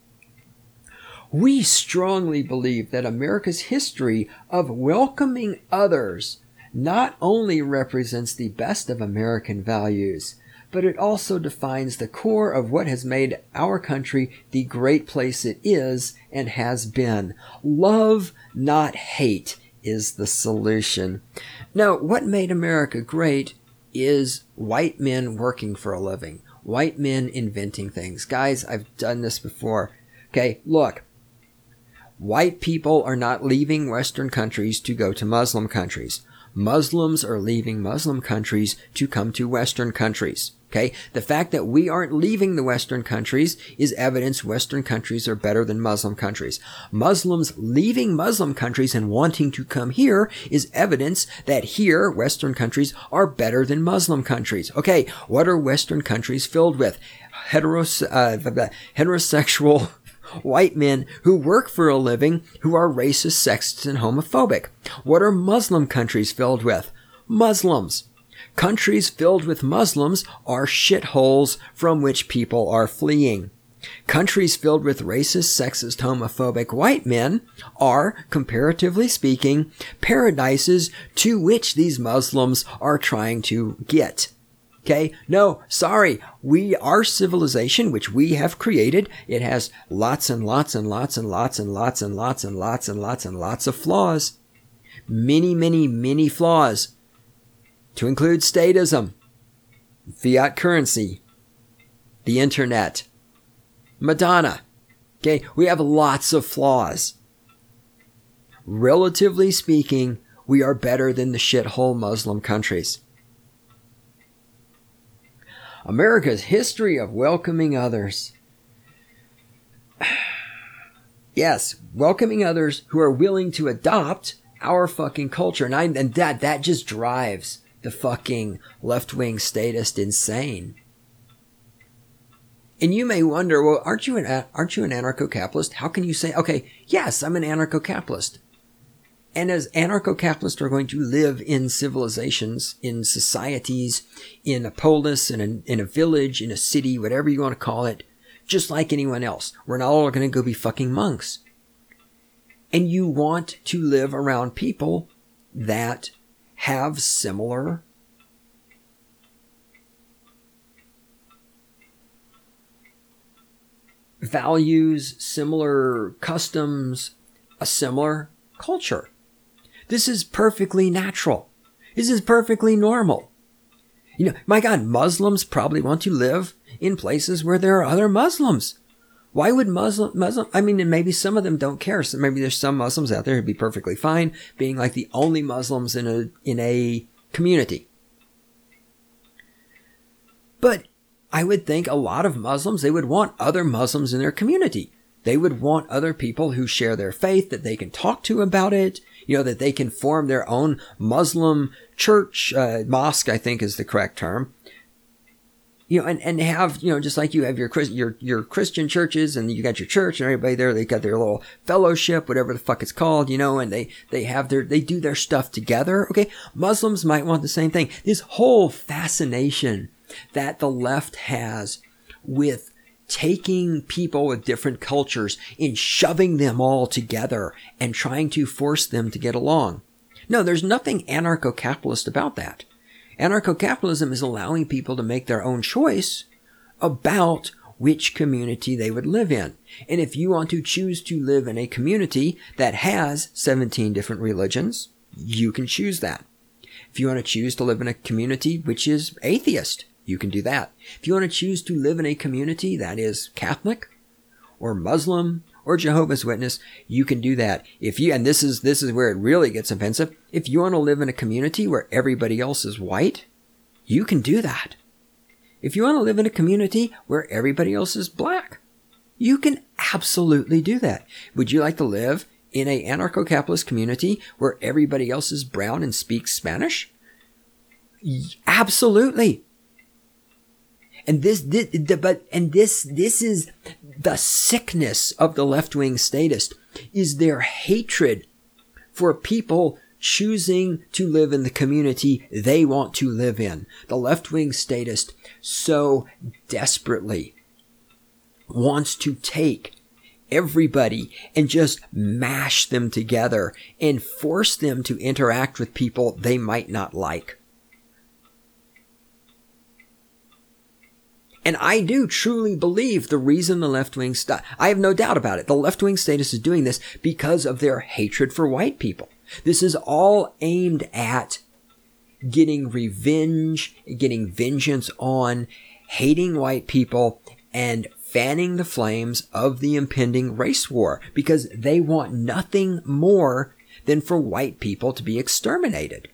We strongly believe that America's history of welcoming others not only represents the best of American values, but it also defines the core of what has made our country the great place it is and has been. Love, not hate, is the solution. Now, what made America great is white men working for a living, white men inventing things. Guys, I've done this before. Okay, look, white people are not leaving Western countries to go to Muslim countries. Muslims are leaving Muslim countries to come to Western countries. Okay? The fact that we aren't leaving the Western countries is evidence Western countries are better than Muslim countries. Muslims leaving Muslim countries and wanting to come here is evidence that here, Western countries are better than Muslim countries. Okay, what are Western countries filled with? Heterosexual white men who work for a living who are racist, sexist, and homophobic. What are Muslim countries filled with? Muslims. Countries filled with Muslims are shitholes from which people are fleeing. Countries filled with racist, sexist, homophobic white men are, comparatively speaking, paradises to which these Muslims are trying to get. Okay? No, sorry. Our civilization, which we have created, it has lots and lots and lots and lots and lots and lots and lots and lots and lots of flaws. Many, many, many flaws. To include statism, fiat currency, the internet, Madonna. Okay, we have lots of flaws. Relatively speaking, we are better than the shithole Muslim countries. America's history of welcoming others. Yes, welcoming others who are willing to adopt our fucking culture. And that just drives the fucking left-wing statist insane. And you may wonder, well, aren't you an anarcho-capitalist? How can you say, okay, yes, I'm an anarcho-capitalist. And as anarcho-capitalists are going to live in civilizations, in societies, in a polis, in a village, in a city, whatever you want to call it, just like anyone else. We're not all going to go be fucking monks. And you want to live around people that have similar values, similar customs, a similar culture. This is perfectly natural. This is perfectly normal. You know, my God, Muslims probably want to live in places where there are other Muslims. Why would Muslim, I mean, and maybe some of them don't care. So maybe there's some Muslims out there who'd be perfectly fine being like the only Muslims in a community. But I would think a lot of Muslims, they would want other Muslims in their community. They would want other people who share their faith, that they can talk to about it, you know, that they can form their own Muslim church, mosque, I think is the correct term. You know, and have, you know, just like you have your Christian churches and you got your church and everybody there, they got their little fellowship, whatever the fuck it's called, you know, and they do their stuff together. Okay. Muslims might want the same thing. This whole fascination that the left has with taking people with different cultures and shoving them all together and trying to force them to get along. No, there's nothing anarcho-capitalist about that. Anarcho-capitalism is allowing people to make their own choice about which community they would live in. And if you want to choose to live in a community that has 17 different religions, you can choose that. If you want to choose to live in a community which is atheist, you can do that. If you want to choose to live in a community that is Catholic or Muslim or Jehovah's Witness, you can do that. And this is where it really gets offensive. If you want to live in a community where everybody else is white, you can do that. If you want to live in a community where everybody else is black, you can absolutely do that. Would you like to live in an anarcho-capitalist community where everybody else is brown and speaks Spanish? Absolutely. And this is the sickness of the left-wing statist, is their hatred for people choosing to live in the community they want to live in. The left-wing statist so desperately wants to take everybody and just mash them together and force them to interact with people they might not like. And I do truly believe the reason the left-wing I have no doubt about it. The left-wing status is doing this because of their hatred for white people. This is all aimed at getting revenge, getting vengeance on, hating white people, and fanning the flames of the impending race war, because they want nothing more than for white people to be exterminated.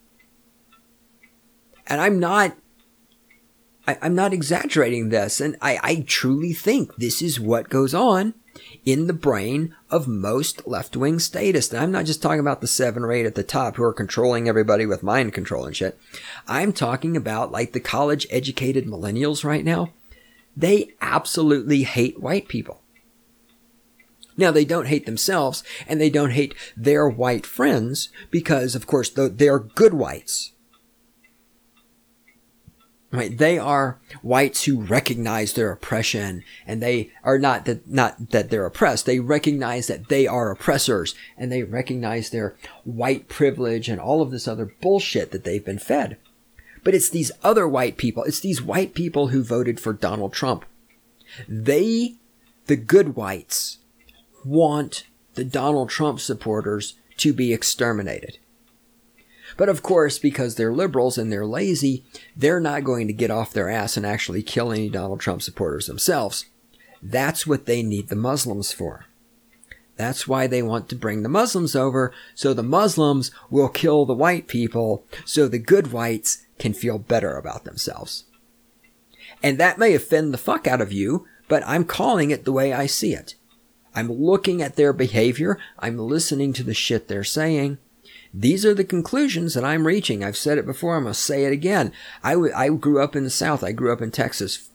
And I'm not exaggerating this, and I truly think this is what goes on in the brain of most left-wing statists. And I'm not just talking about the 7 or 8 at the top who are controlling everybody with mind control and shit. I'm talking about like the college-educated millennials right now. They absolutely hate white people. Now, they don't hate themselves, and they don't hate their white friends because, of course, they're good whites. Right? They are whites who recognize their oppression, and they are not that they're oppressed. They recognize that they are oppressors, and they recognize their white privilege and all of this other bullshit that they've been fed. But it's these other white people. It's these white people who voted for Donald Trump. They, the good whites, want the Donald Trump supporters to be exterminated. But of course, because they're liberals and they're lazy, they're not going to get off their ass and actually kill any Donald Trump supporters themselves. That's what they need the Muslims for. That's why they want to bring the Muslims over, so the Muslims will kill the white people, so the good whites can feel better about themselves. And that may offend the fuck out of you, but I'm calling it the way I see it. I'm looking at their behavior. I'm listening to the shit they're saying. These are the conclusions that I'm reaching. I've said it before. I'm going to say it again. I grew up in the South. I grew up in Texas.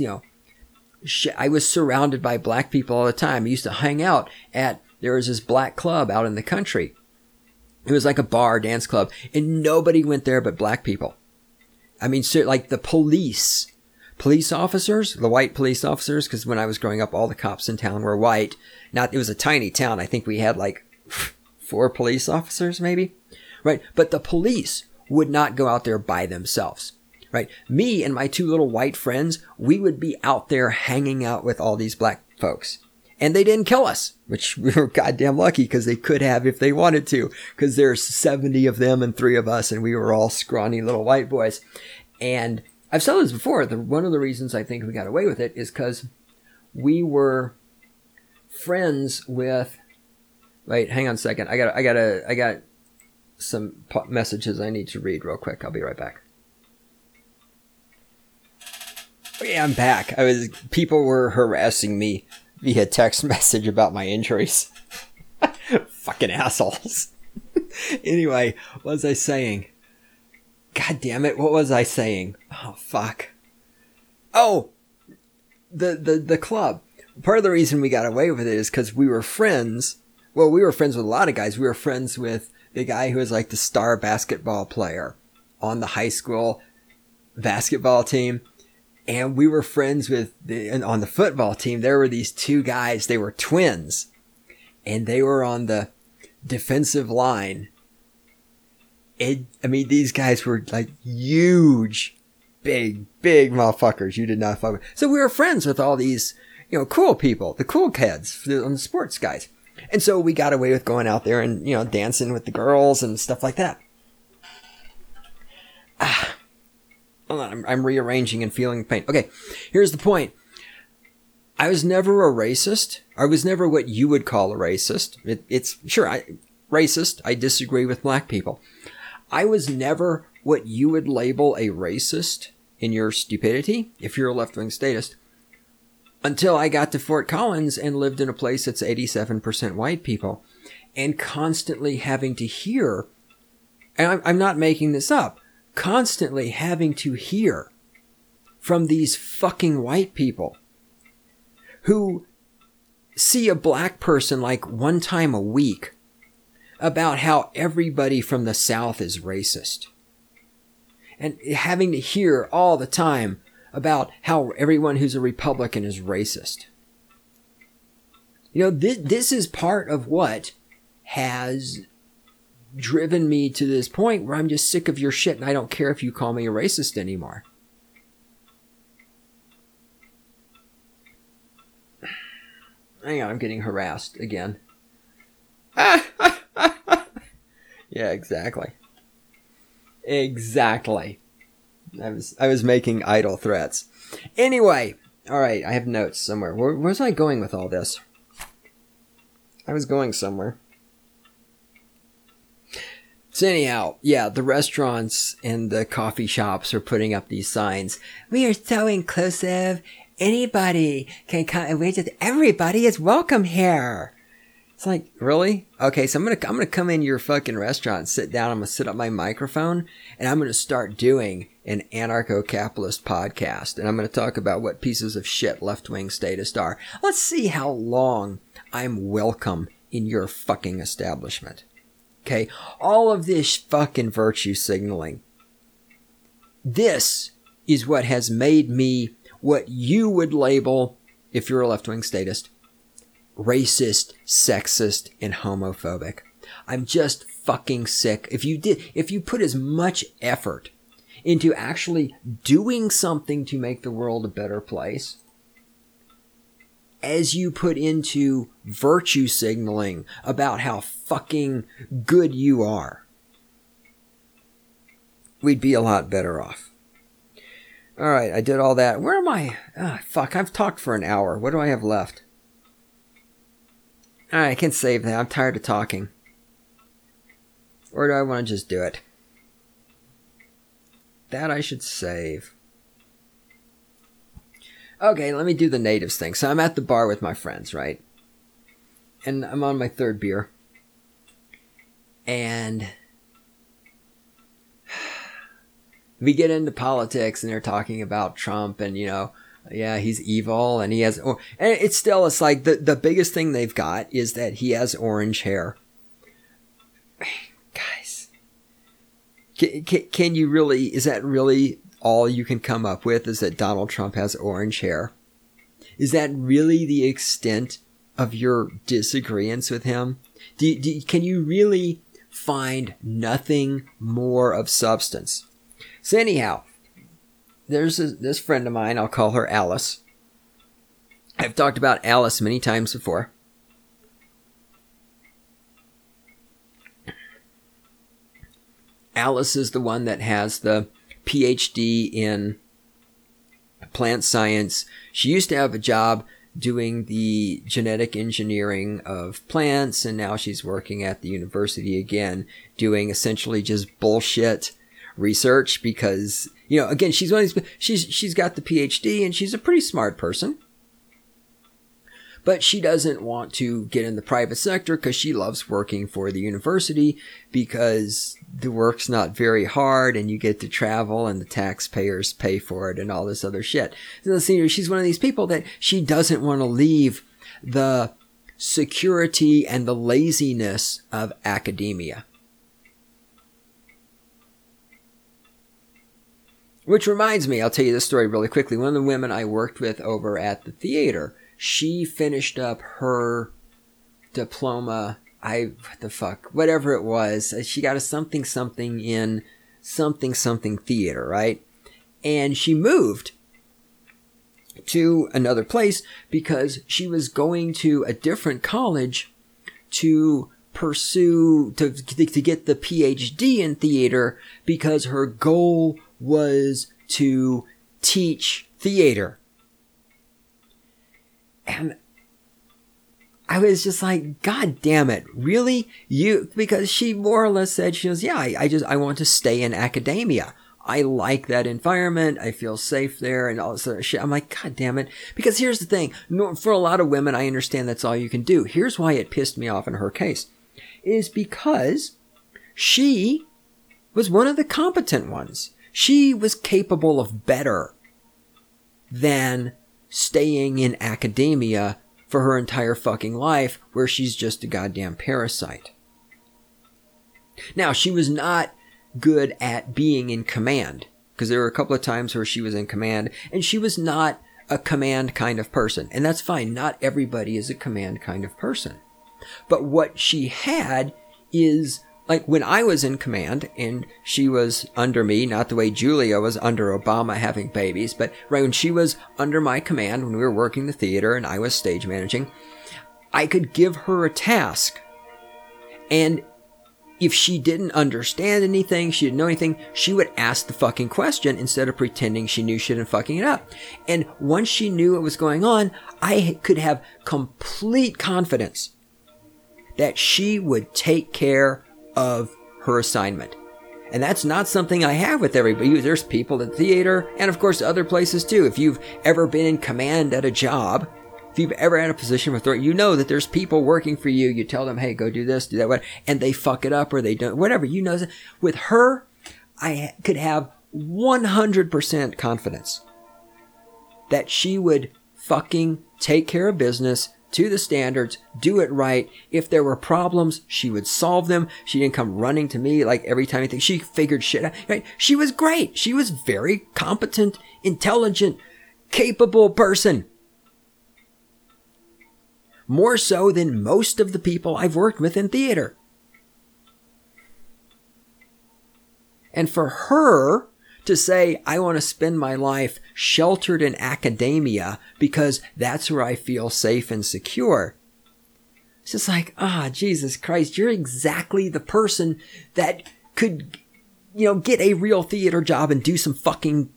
I was surrounded by black people all the time. I used to hang out there was this black club out in the country. It was like a bar, dance club, and nobody went there but black people. I mean, so like the police officers, the white police officers, because when I was growing up, all the cops in town were white. It was a tiny town. I think we had like 4 police officers, maybe, right? But the police would not go out there by themselves, right? Me and my 2 little white friends, we would be out there hanging out with all these black folks. And they didn't kill us, which we were goddamn lucky because they could have if they wanted to, because there's 70 of them and 3 of us, and we were all scrawny little white boys. And I've said this before, one of the reasons I think we got away with it is because we were friends with... Wait, hang on a second. I got some messages I need to read real quick. I'll be right back. Oh, yeah, I'm back. People were harassing me via text message about my injuries. Fucking assholes. Anyway, what was I saying? God damn it, what was I saying? Oh, fuck. Oh, the club. Part of the reason we got away with it is because we were friends. Well, we were friends with a lot of guys. We were friends with the guy who was like the star basketball player on the high school basketball team. And we were friends with, on the football team, there were these 2 guys. They were twins. And they were on the defensive line. These guys were like huge, big motherfuckers. You did not fuck with. So we were friends with all these, cool people, the cool kids, the sports guys. And so we got away with going out there and, dancing with the girls and stuff like that. Hold on, I'm rearranging and feeling pain. Okay, here's the point. I was never a racist. I was never what you would call a racist. Racist. I disagree with black people. I was never what you would label a racist in your stupidity, if you're a left-wing statist, until I got to Fort Collins and lived in a place that's 87% white people, and constantly having to hear, and I'm not making this up, constantly having to hear from these fucking white people who see a black person like 1 time a week about how everybody from the South is racist. And having to hear all the time about how everyone who's a Republican is racist. This is part of what has driven me to this point where I'm just sick of your shit and I don't care if you call me a racist anymore. Hang on, I'm getting harassed again. Yeah, exactly. Exactly. I was making idle threats. Anyway, all right, I have notes somewhere. Where was I going with all this? I was going somewhere. So anyhow, yeah, the restaurants and the coffee shops are putting up these signs. We are so inclusive. Anybody can come. Everybody is welcome here. It's like, really? Okay, so I'm gonna come in your fucking restaurant and sit down. I'm gonna set up my microphone and I'm gonna start doing an anarcho-capitalist podcast. And I'm gonna talk about what pieces of shit left-wing statists are. Let's see how long I'm welcome in your fucking establishment. Okay? All of this fucking virtue signaling. This is what has made me what you would label, if you're a left-wing statist, racist, sexist, and homophobic. I'm just fucking sick. If you put as much effort into actually doing something to make the world a better place as you put into virtue signaling about how fucking good you are, we'd be a lot better off. All right, I did all that. Where am I? Fuck, I've talked for an hour. What do I have left? All right, I can save that. I'm tired of talking. Or do I want to just do it? That I should save. Okay, let me do the natives thing. So I'm at the bar with my friends, right? And I'm on my third beer. And we get into politics and they're talking about Trump and, yeah, he's evil and he has, and it's like the biggest thing they've got is that he has orange hair. Guys, can you really, is that really all you can come up with, is that Donald Trump has orange hair? Is that really the extent of your disagreements with him? Can you really find nothing more of substance? So anyhow, there's this friend of mine, I'll call her Alice. I've talked about Alice many times before. Alice is the one that has the PhD in plant science. She used to have a job doing the genetic engineering of plants, and now she's working at the university again, doing essentially just bullshit research because, again, she's one of these, she's got the PhD and she's a pretty smart person. But she doesn't want to get in the private sector because she loves working for the university because the work's not very hard and you get to travel and the taxpayers pay for it and all this other shit. So she's one of these people that she doesn't want to leave the security and the laziness of academia. Which reminds me, I'll tell you this story really quickly. One of the women I worked with over at the theater, she finished up her diploma, whatever it was. She got a something in something theater, right? And she moved to another place because she was going to a different college to pursue, to get the PhD in theater because her goal was to teach theater. And I was just like, God damn it, really? Because she more or less said, she goes, yeah, I want to stay in academia. I like that environment. I feel safe there and all this other shit. I'm like, God damn it. Because here's the thing. For a lot of women, I understand that's all you can do. Here's why it pissed me off in her case. Is because she was one of the competent ones. She was capable of better than staying in academia for her entire fucking life where she's just a goddamn parasite. Now, she was not good at being in command because there were a couple of times where she was in command and she was not a command kind of person. And that's fine. Not everybody is a command kind of person. But what she had is, like, when I was in command and she was under me, not the way Julia was under Obama having babies, but right when she was under my command, when we were working the theater and I was stage managing, I could give her a task. And if she didn't understand anything, she didn't know anything, she would ask the fucking question instead of pretending she knew shit and fucking it up. And once she knew what was going on, I could have complete confidence that she would take care of her assignment. And that's not something I have with everybody. There's people at the theater and of course other places too. If you've ever been in command at a job, if you've ever had a position of authority, you know that there's people working for you. You tell them, hey, go do this, do that, and they fuck it up or they don't, whatever. With her, I could have 100% confidence that she would fucking take care of business, to the standards, do it right. If there were problems, she would solve them. She didn't come running to me like every time anything. She figured shit out. Right? She was great. She was very competent, intelligent, capable person. More so than most of the people I've worked with in theater. And for her to say, I want to spend my life sheltered in academia because that's where I feel safe and secure. It's just like, Jesus Christ, you're exactly the person that could, get a real theater job and do some fucking,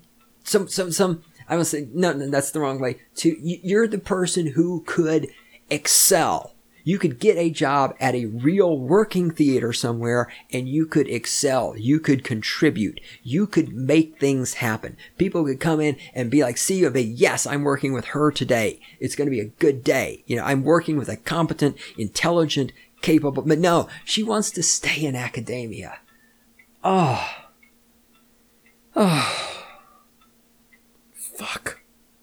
I would say, no, that's the wrong way. You're the person who could excel. You could get a job at a real working theater somewhere and you could excel. You could contribute. You could make things happen. People could come in and be like, see you, yes, I'm working with her today. It's going to be a good day. I'm working with a competent, intelligent, capable, but no, she wants to stay in academia. Fuck.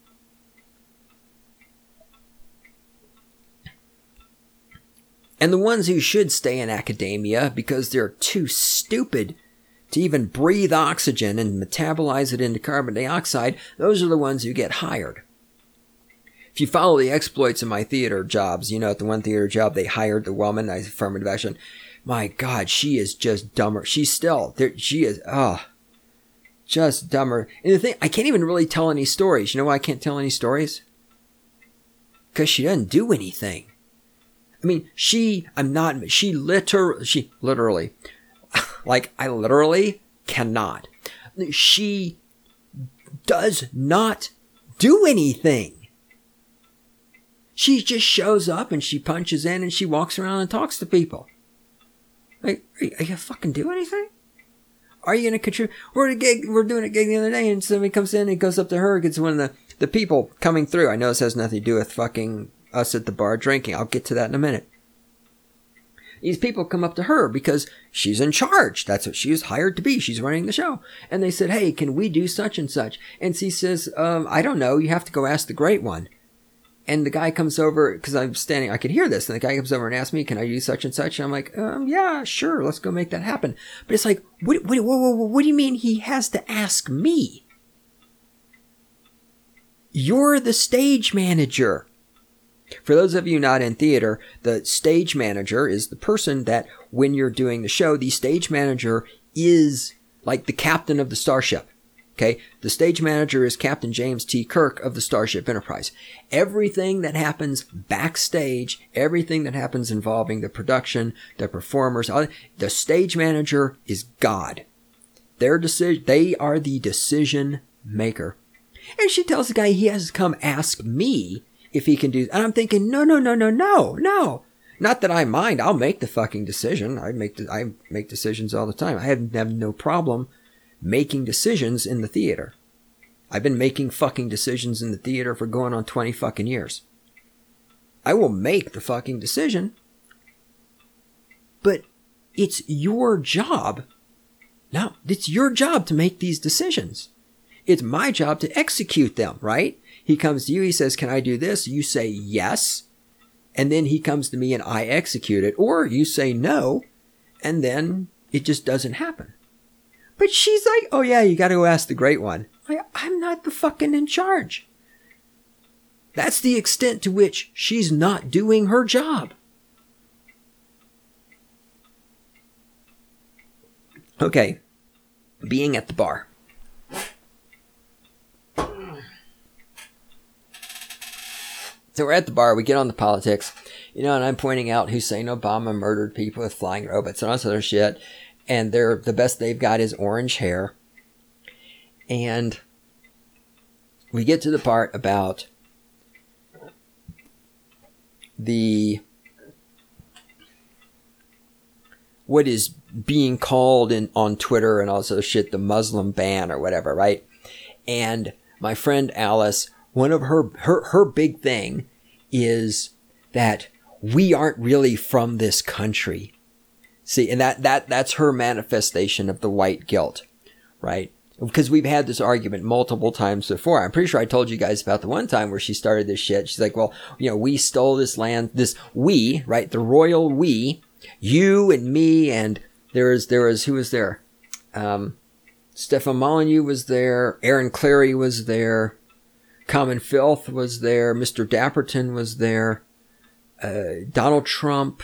And the ones who should stay in academia because they're too stupid to even breathe oxygen and metabolize it into carbon dioxide, those are the ones who get hired. If you follow the exploits of my theater jobs, at the one theater job they hired the woman, affirmative action. My God, she is just dumber. She's still there. She is, just dumber. And the thing, I can't even really tell any stories. You know why I can't tell any stories? Because she doesn't do anything. I mean, she literally, like I literally cannot. She does not do anything. She just shows up and she punches in and she walks around and talks to people. Like, are you gonna fucking do anything? Are you gonna contribute? We're doing a gig the other day and somebody comes in and goes up to her, gets one of the people coming through. I know this has nothing to do with fucking us at the bar drinking. I'll get to that in a minute. These people come up to her because she's in charge. That's what she was hired to be. She's running the show. And they said, hey, can we do such and such? And she says, I don't know. You have to go ask the great one. And the guy comes over, because I'm standing, I could hear this. And the guy comes over and asks me, can I do such and such? And I'm like, yeah, sure. Let's go make that happen. But it's like, what do you mean he has to ask me? You're the stage manager. For those of you not in theater, the stage manager is the person that when you're doing the show, the stage manager is like the captain of the starship. Okay? The stage manager is Captain James T. Kirk of the Starship Enterprise. Everything that happens backstage, everything that happens involving the production, the performers, the stage manager is God. They are the decision maker. And she tells the guy he has to come ask me if he can do, and I'm thinking, no. Not that I mind. I'll make the fucking decision. I make decisions all the time. I have no problem making decisions in the theater. I've been making fucking decisions in the theater for going on 20 fucking years. I will make the fucking decision. But it's your job. No, it's your job to make these decisions. It's my job to execute them, right? He comes to you, he says, can I do this? You say yes. And then he comes to me and I execute it. Or you say no, and then it just doesn't happen. But she's like, oh yeah, you gotta go ask the great one. I'm not the fucking in charge. That's the extent to which she's not doing her job. Okay, being at the bar. So we're at the bar, we get on the politics, and I'm pointing out Hussein Obama murdered people with flying robots and all this other shit, and the best they've got is orange hair. And we get to the part about what is being called on Twitter and all this other shit, the Muslim ban or whatever, right? And my friend Alice, one of her big thing is that we aren't really from this country. See, and that's her manifestation of the white guilt, right? because we've had this argument multiple times before. I'm pretty sure I told you guys about the one time where she started this shit. She's like, well, we stole this land, this we, right? The royal we, you and me, and there was, who was there? Stefan Molyneux was there. Aaron Clarey was there. Common Filth was there. Mr. Dapperton was there. Donald Trump.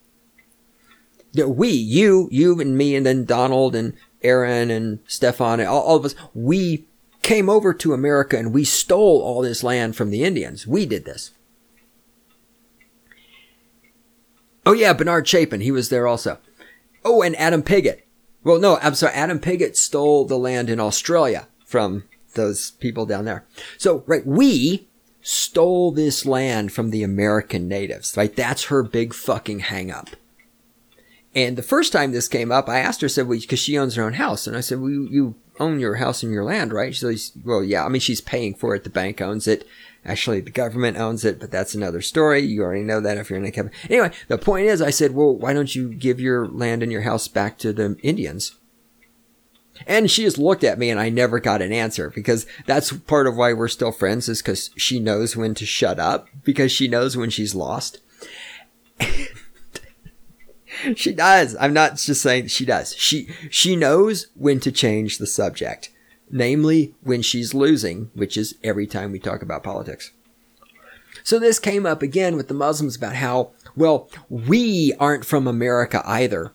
We, you and me, and then Donald and Aaron and Stefan, and all of us, we came over to America and we stole all this land from the Indians. We did this. Oh yeah, Bernard Chapin, he was there also. Oh, and Adam Piggott. Well, no, I'm sorry, Adam Piggott stole the land in Australia from those people down there. So, right, we stole this land from the American natives, right? That's her big fucking hang up. And the first time this came up, I asked her, said, well, because she owns her own house. And I said, well, you own your house and your land, right? She says, well, yeah, I mean, she's paying for it. The bank owns it. Actually, the government owns it, but that's another story. You already know that if you're in a cabin. Anyway, the point is, I said, well, why don't you give your land and your house back to the Indians? And she just looked at me and I never got an answer, because that's part of why we're still friends, is because she knows when to shut up, because she knows when she's lost. She does. I'm not just saying she does. She knows when to change the subject, namely when she's losing, which is every time we talk about politics. So this came up again with the Muslims about how, well, we aren't from America either.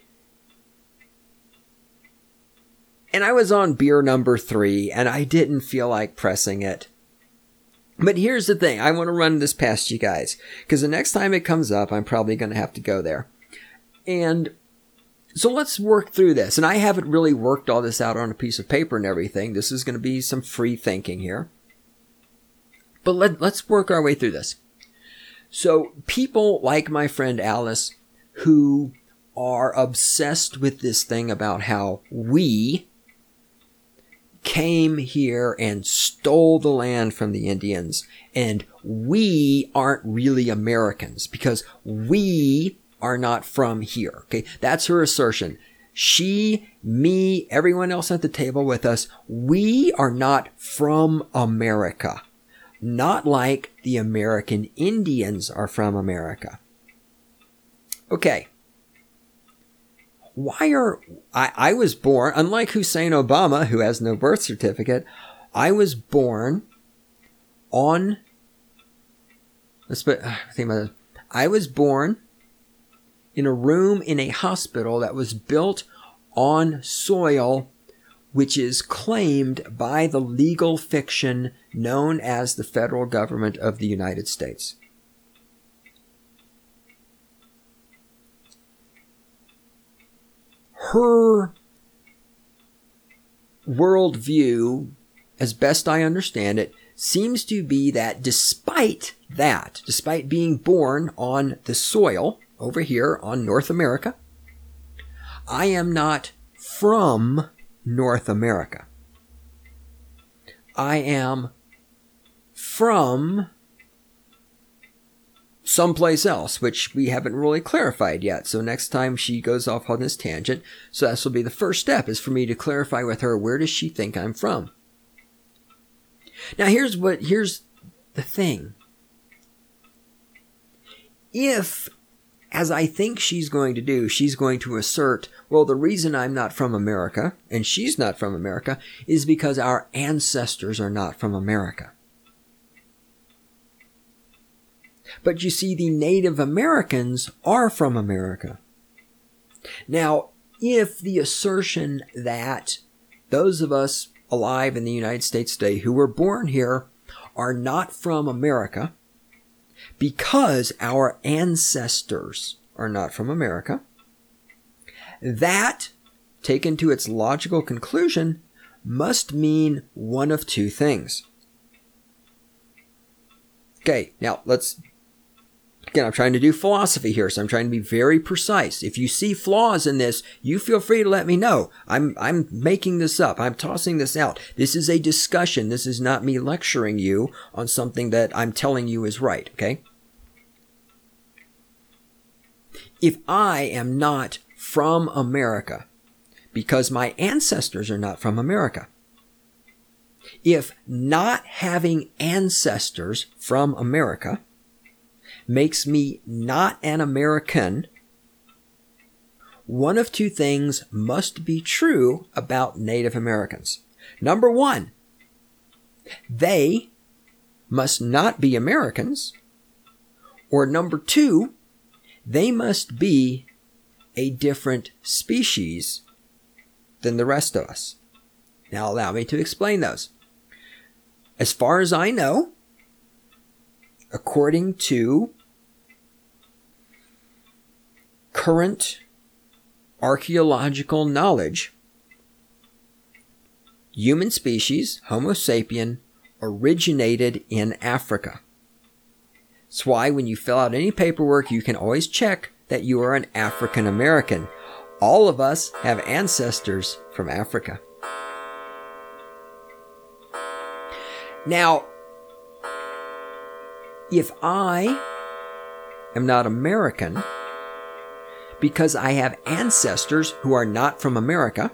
And I was on beer number 3 and I didn't feel like pressing it. But here's the thing. I want to run this past you guys, because the next time it comes up, I'm probably going to have to go there. And so let's work through this. And I haven't really worked all this out on a piece of paper and everything. This is going to be some free thinking here. But let's work our way through this. So people like my friend Alice, who are obsessed with this thing about how we came here and stole the land from the Indians, and we aren't really Americans because we are not from here. Okay, that's her assertion. She, me, everyone else at the table with us, we are not from America. Not like the American Indians are from America. Okay. I was born, unlike Hussein Obama, who has no birth certificate, I was born on, I was born in a room in a hospital that was built on soil which is claimed by the legal fiction known as the federal government of the United States. Her worldview, as best I understand it, seems to be that despite being born on the soil over here on North America, I am not from North America. I am from someplace else, which we haven't really clarified yet. So next time she goes off on this tangent, so this will be the first step, is for me to clarify with her, where does she think I'm from? Now here's the thing. If, as I think she's going to do, she's going to assert, well, the reason I'm not from America, and she's not from America, is because our ancestors are not from America. But you see, the Native Americans are from America. Now, if the assertion that those of us alive in the United States today who were born here are not from America because our ancestors are not from America, that, taken to its logical conclusion, must mean one of two things. Okay, now again, I'm trying to do philosophy here, so I'm trying to be very precise. If you see flaws in this, you feel free to let me know. I'm making this up. I'm tossing this out. This is a discussion. This is not me lecturing you on something that I'm telling you is right, okay? If I am not from America because my ancestors are not from America. If not having ancestors from America makes me not an American, one of two things must be true about Native Americans. Number one, they must not be Americans. Or number two, they must be a different species than the rest of us. Now allow me to explain those. As far as I know, according to current archaeological knowledge, human species, Homo sapien, originated in Africa. That's why when you fill out any paperwork, you can always check that you are an African American. All of us have ancestors from Africa. Now, if I am not American because I have ancestors who are not from America,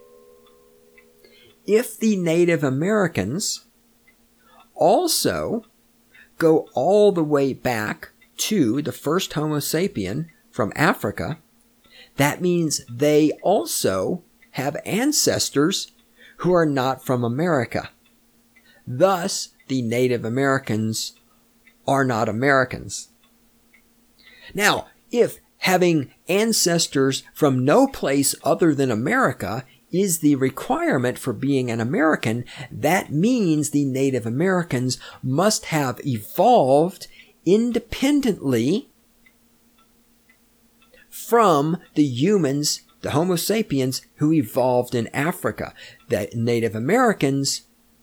if the Native Americans also go all the way back to the first Homo sapien from Africa, that means they also have ancestors who are not from America. Thus, the Native Americans are not Americans. Now, if having ancestors from no place other than America is the requirement for being an American, that means the Native Americans must have evolved independently from the humans, the Homo sapiens, who evolved in Africa. The Native Americans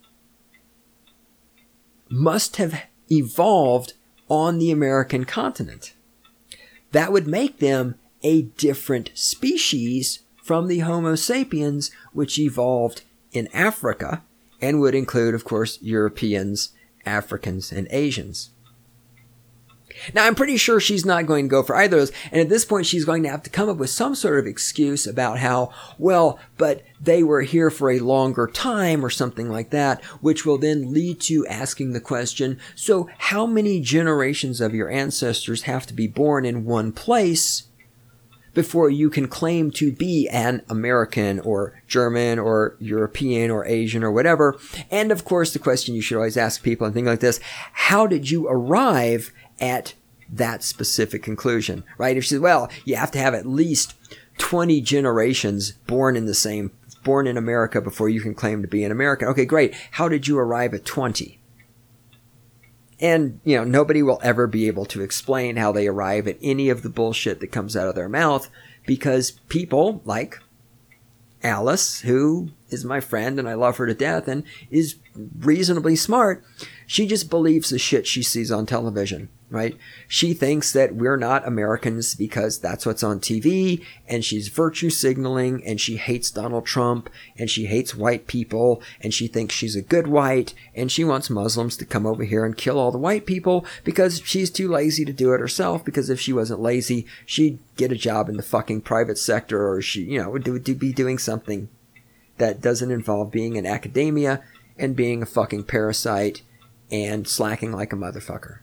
must have evolved on the American continent. That would make them a different species from the Homo sapiens, which evolved in Africa and would include, of course, Europeans, Africans, and Asians. Now, I'm pretty sure she's not going to go for either of those, and at this point she's going to have to come up with some sort of excuse about how, well, but they were here for a longer time or something like that, which will then lead to asking the question, so how many generations of your ancestors have to be born in one place before you can claim to be an American or German or European or Asian or whatever? And of course, the question you should always ask people and things like this, how did you arrive at that specific conclusion, right? If she says, well, you have to have at least 20 generations born in America before you can claim to be an American. Okay, great. How did you arrive at 20? And, nobody will ever be able to explain how they arrive at any of the bullshit that comes out of their mouth, because people like Alice, who is my friend and I love her to death and is reasonably smart, she just believes the shit she sees on television, right? She thinks that we're not Americans because that's what's on TV, and she's virtue signaling, and she hates Donald Trump, and she hates white people, and she thinks she's a good white, and she wants Muslims to come over here and kill all the white people because she's too lazy to do it herself, because if she wasn't lazy, she'd get a job in the fucking private sector, or she, would be doing something that doesn't involve being in academia and being a fucking parasite and slacking like a motherfucker.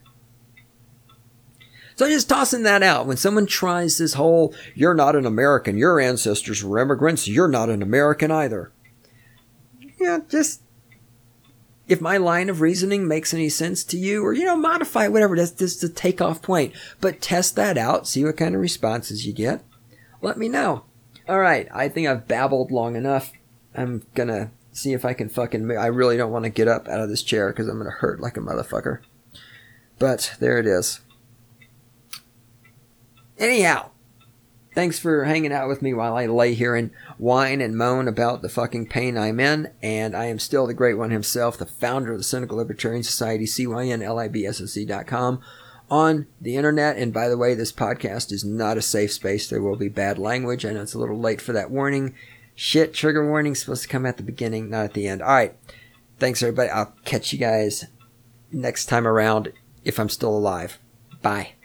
So just tossing that out. When someone tries this whole, you're not an American, your ancestors were immigrants, you're not an American either. Just, if my line of reasoning makes any sense to you, or, modify it, whatever, that's just the takeoff point. But test that out, see what kind of responses you get. Let me know. Alright, I think I've babbled long enough. I'm gonna see if I can I really don't want to get up out of this chair because I'm gonna hurt like a motherfucker. But there it is. Anyhow, thanks for hanging out with me while I lay here and whine and moan about the fucking pain I'm in. And I am still the Great One himself, the founder of the Cynical Libertarian Society, CYNLIBSSC.com, on the internet. And by the way, this podcast is not a safe space. There will be bad language. I know it's a little late for that warning. Shit, trigger warning supposed to come at the beginning, not at the end. All right. Thanks, everybody. I'll catch you guys next time around if I'm still alive. Bye.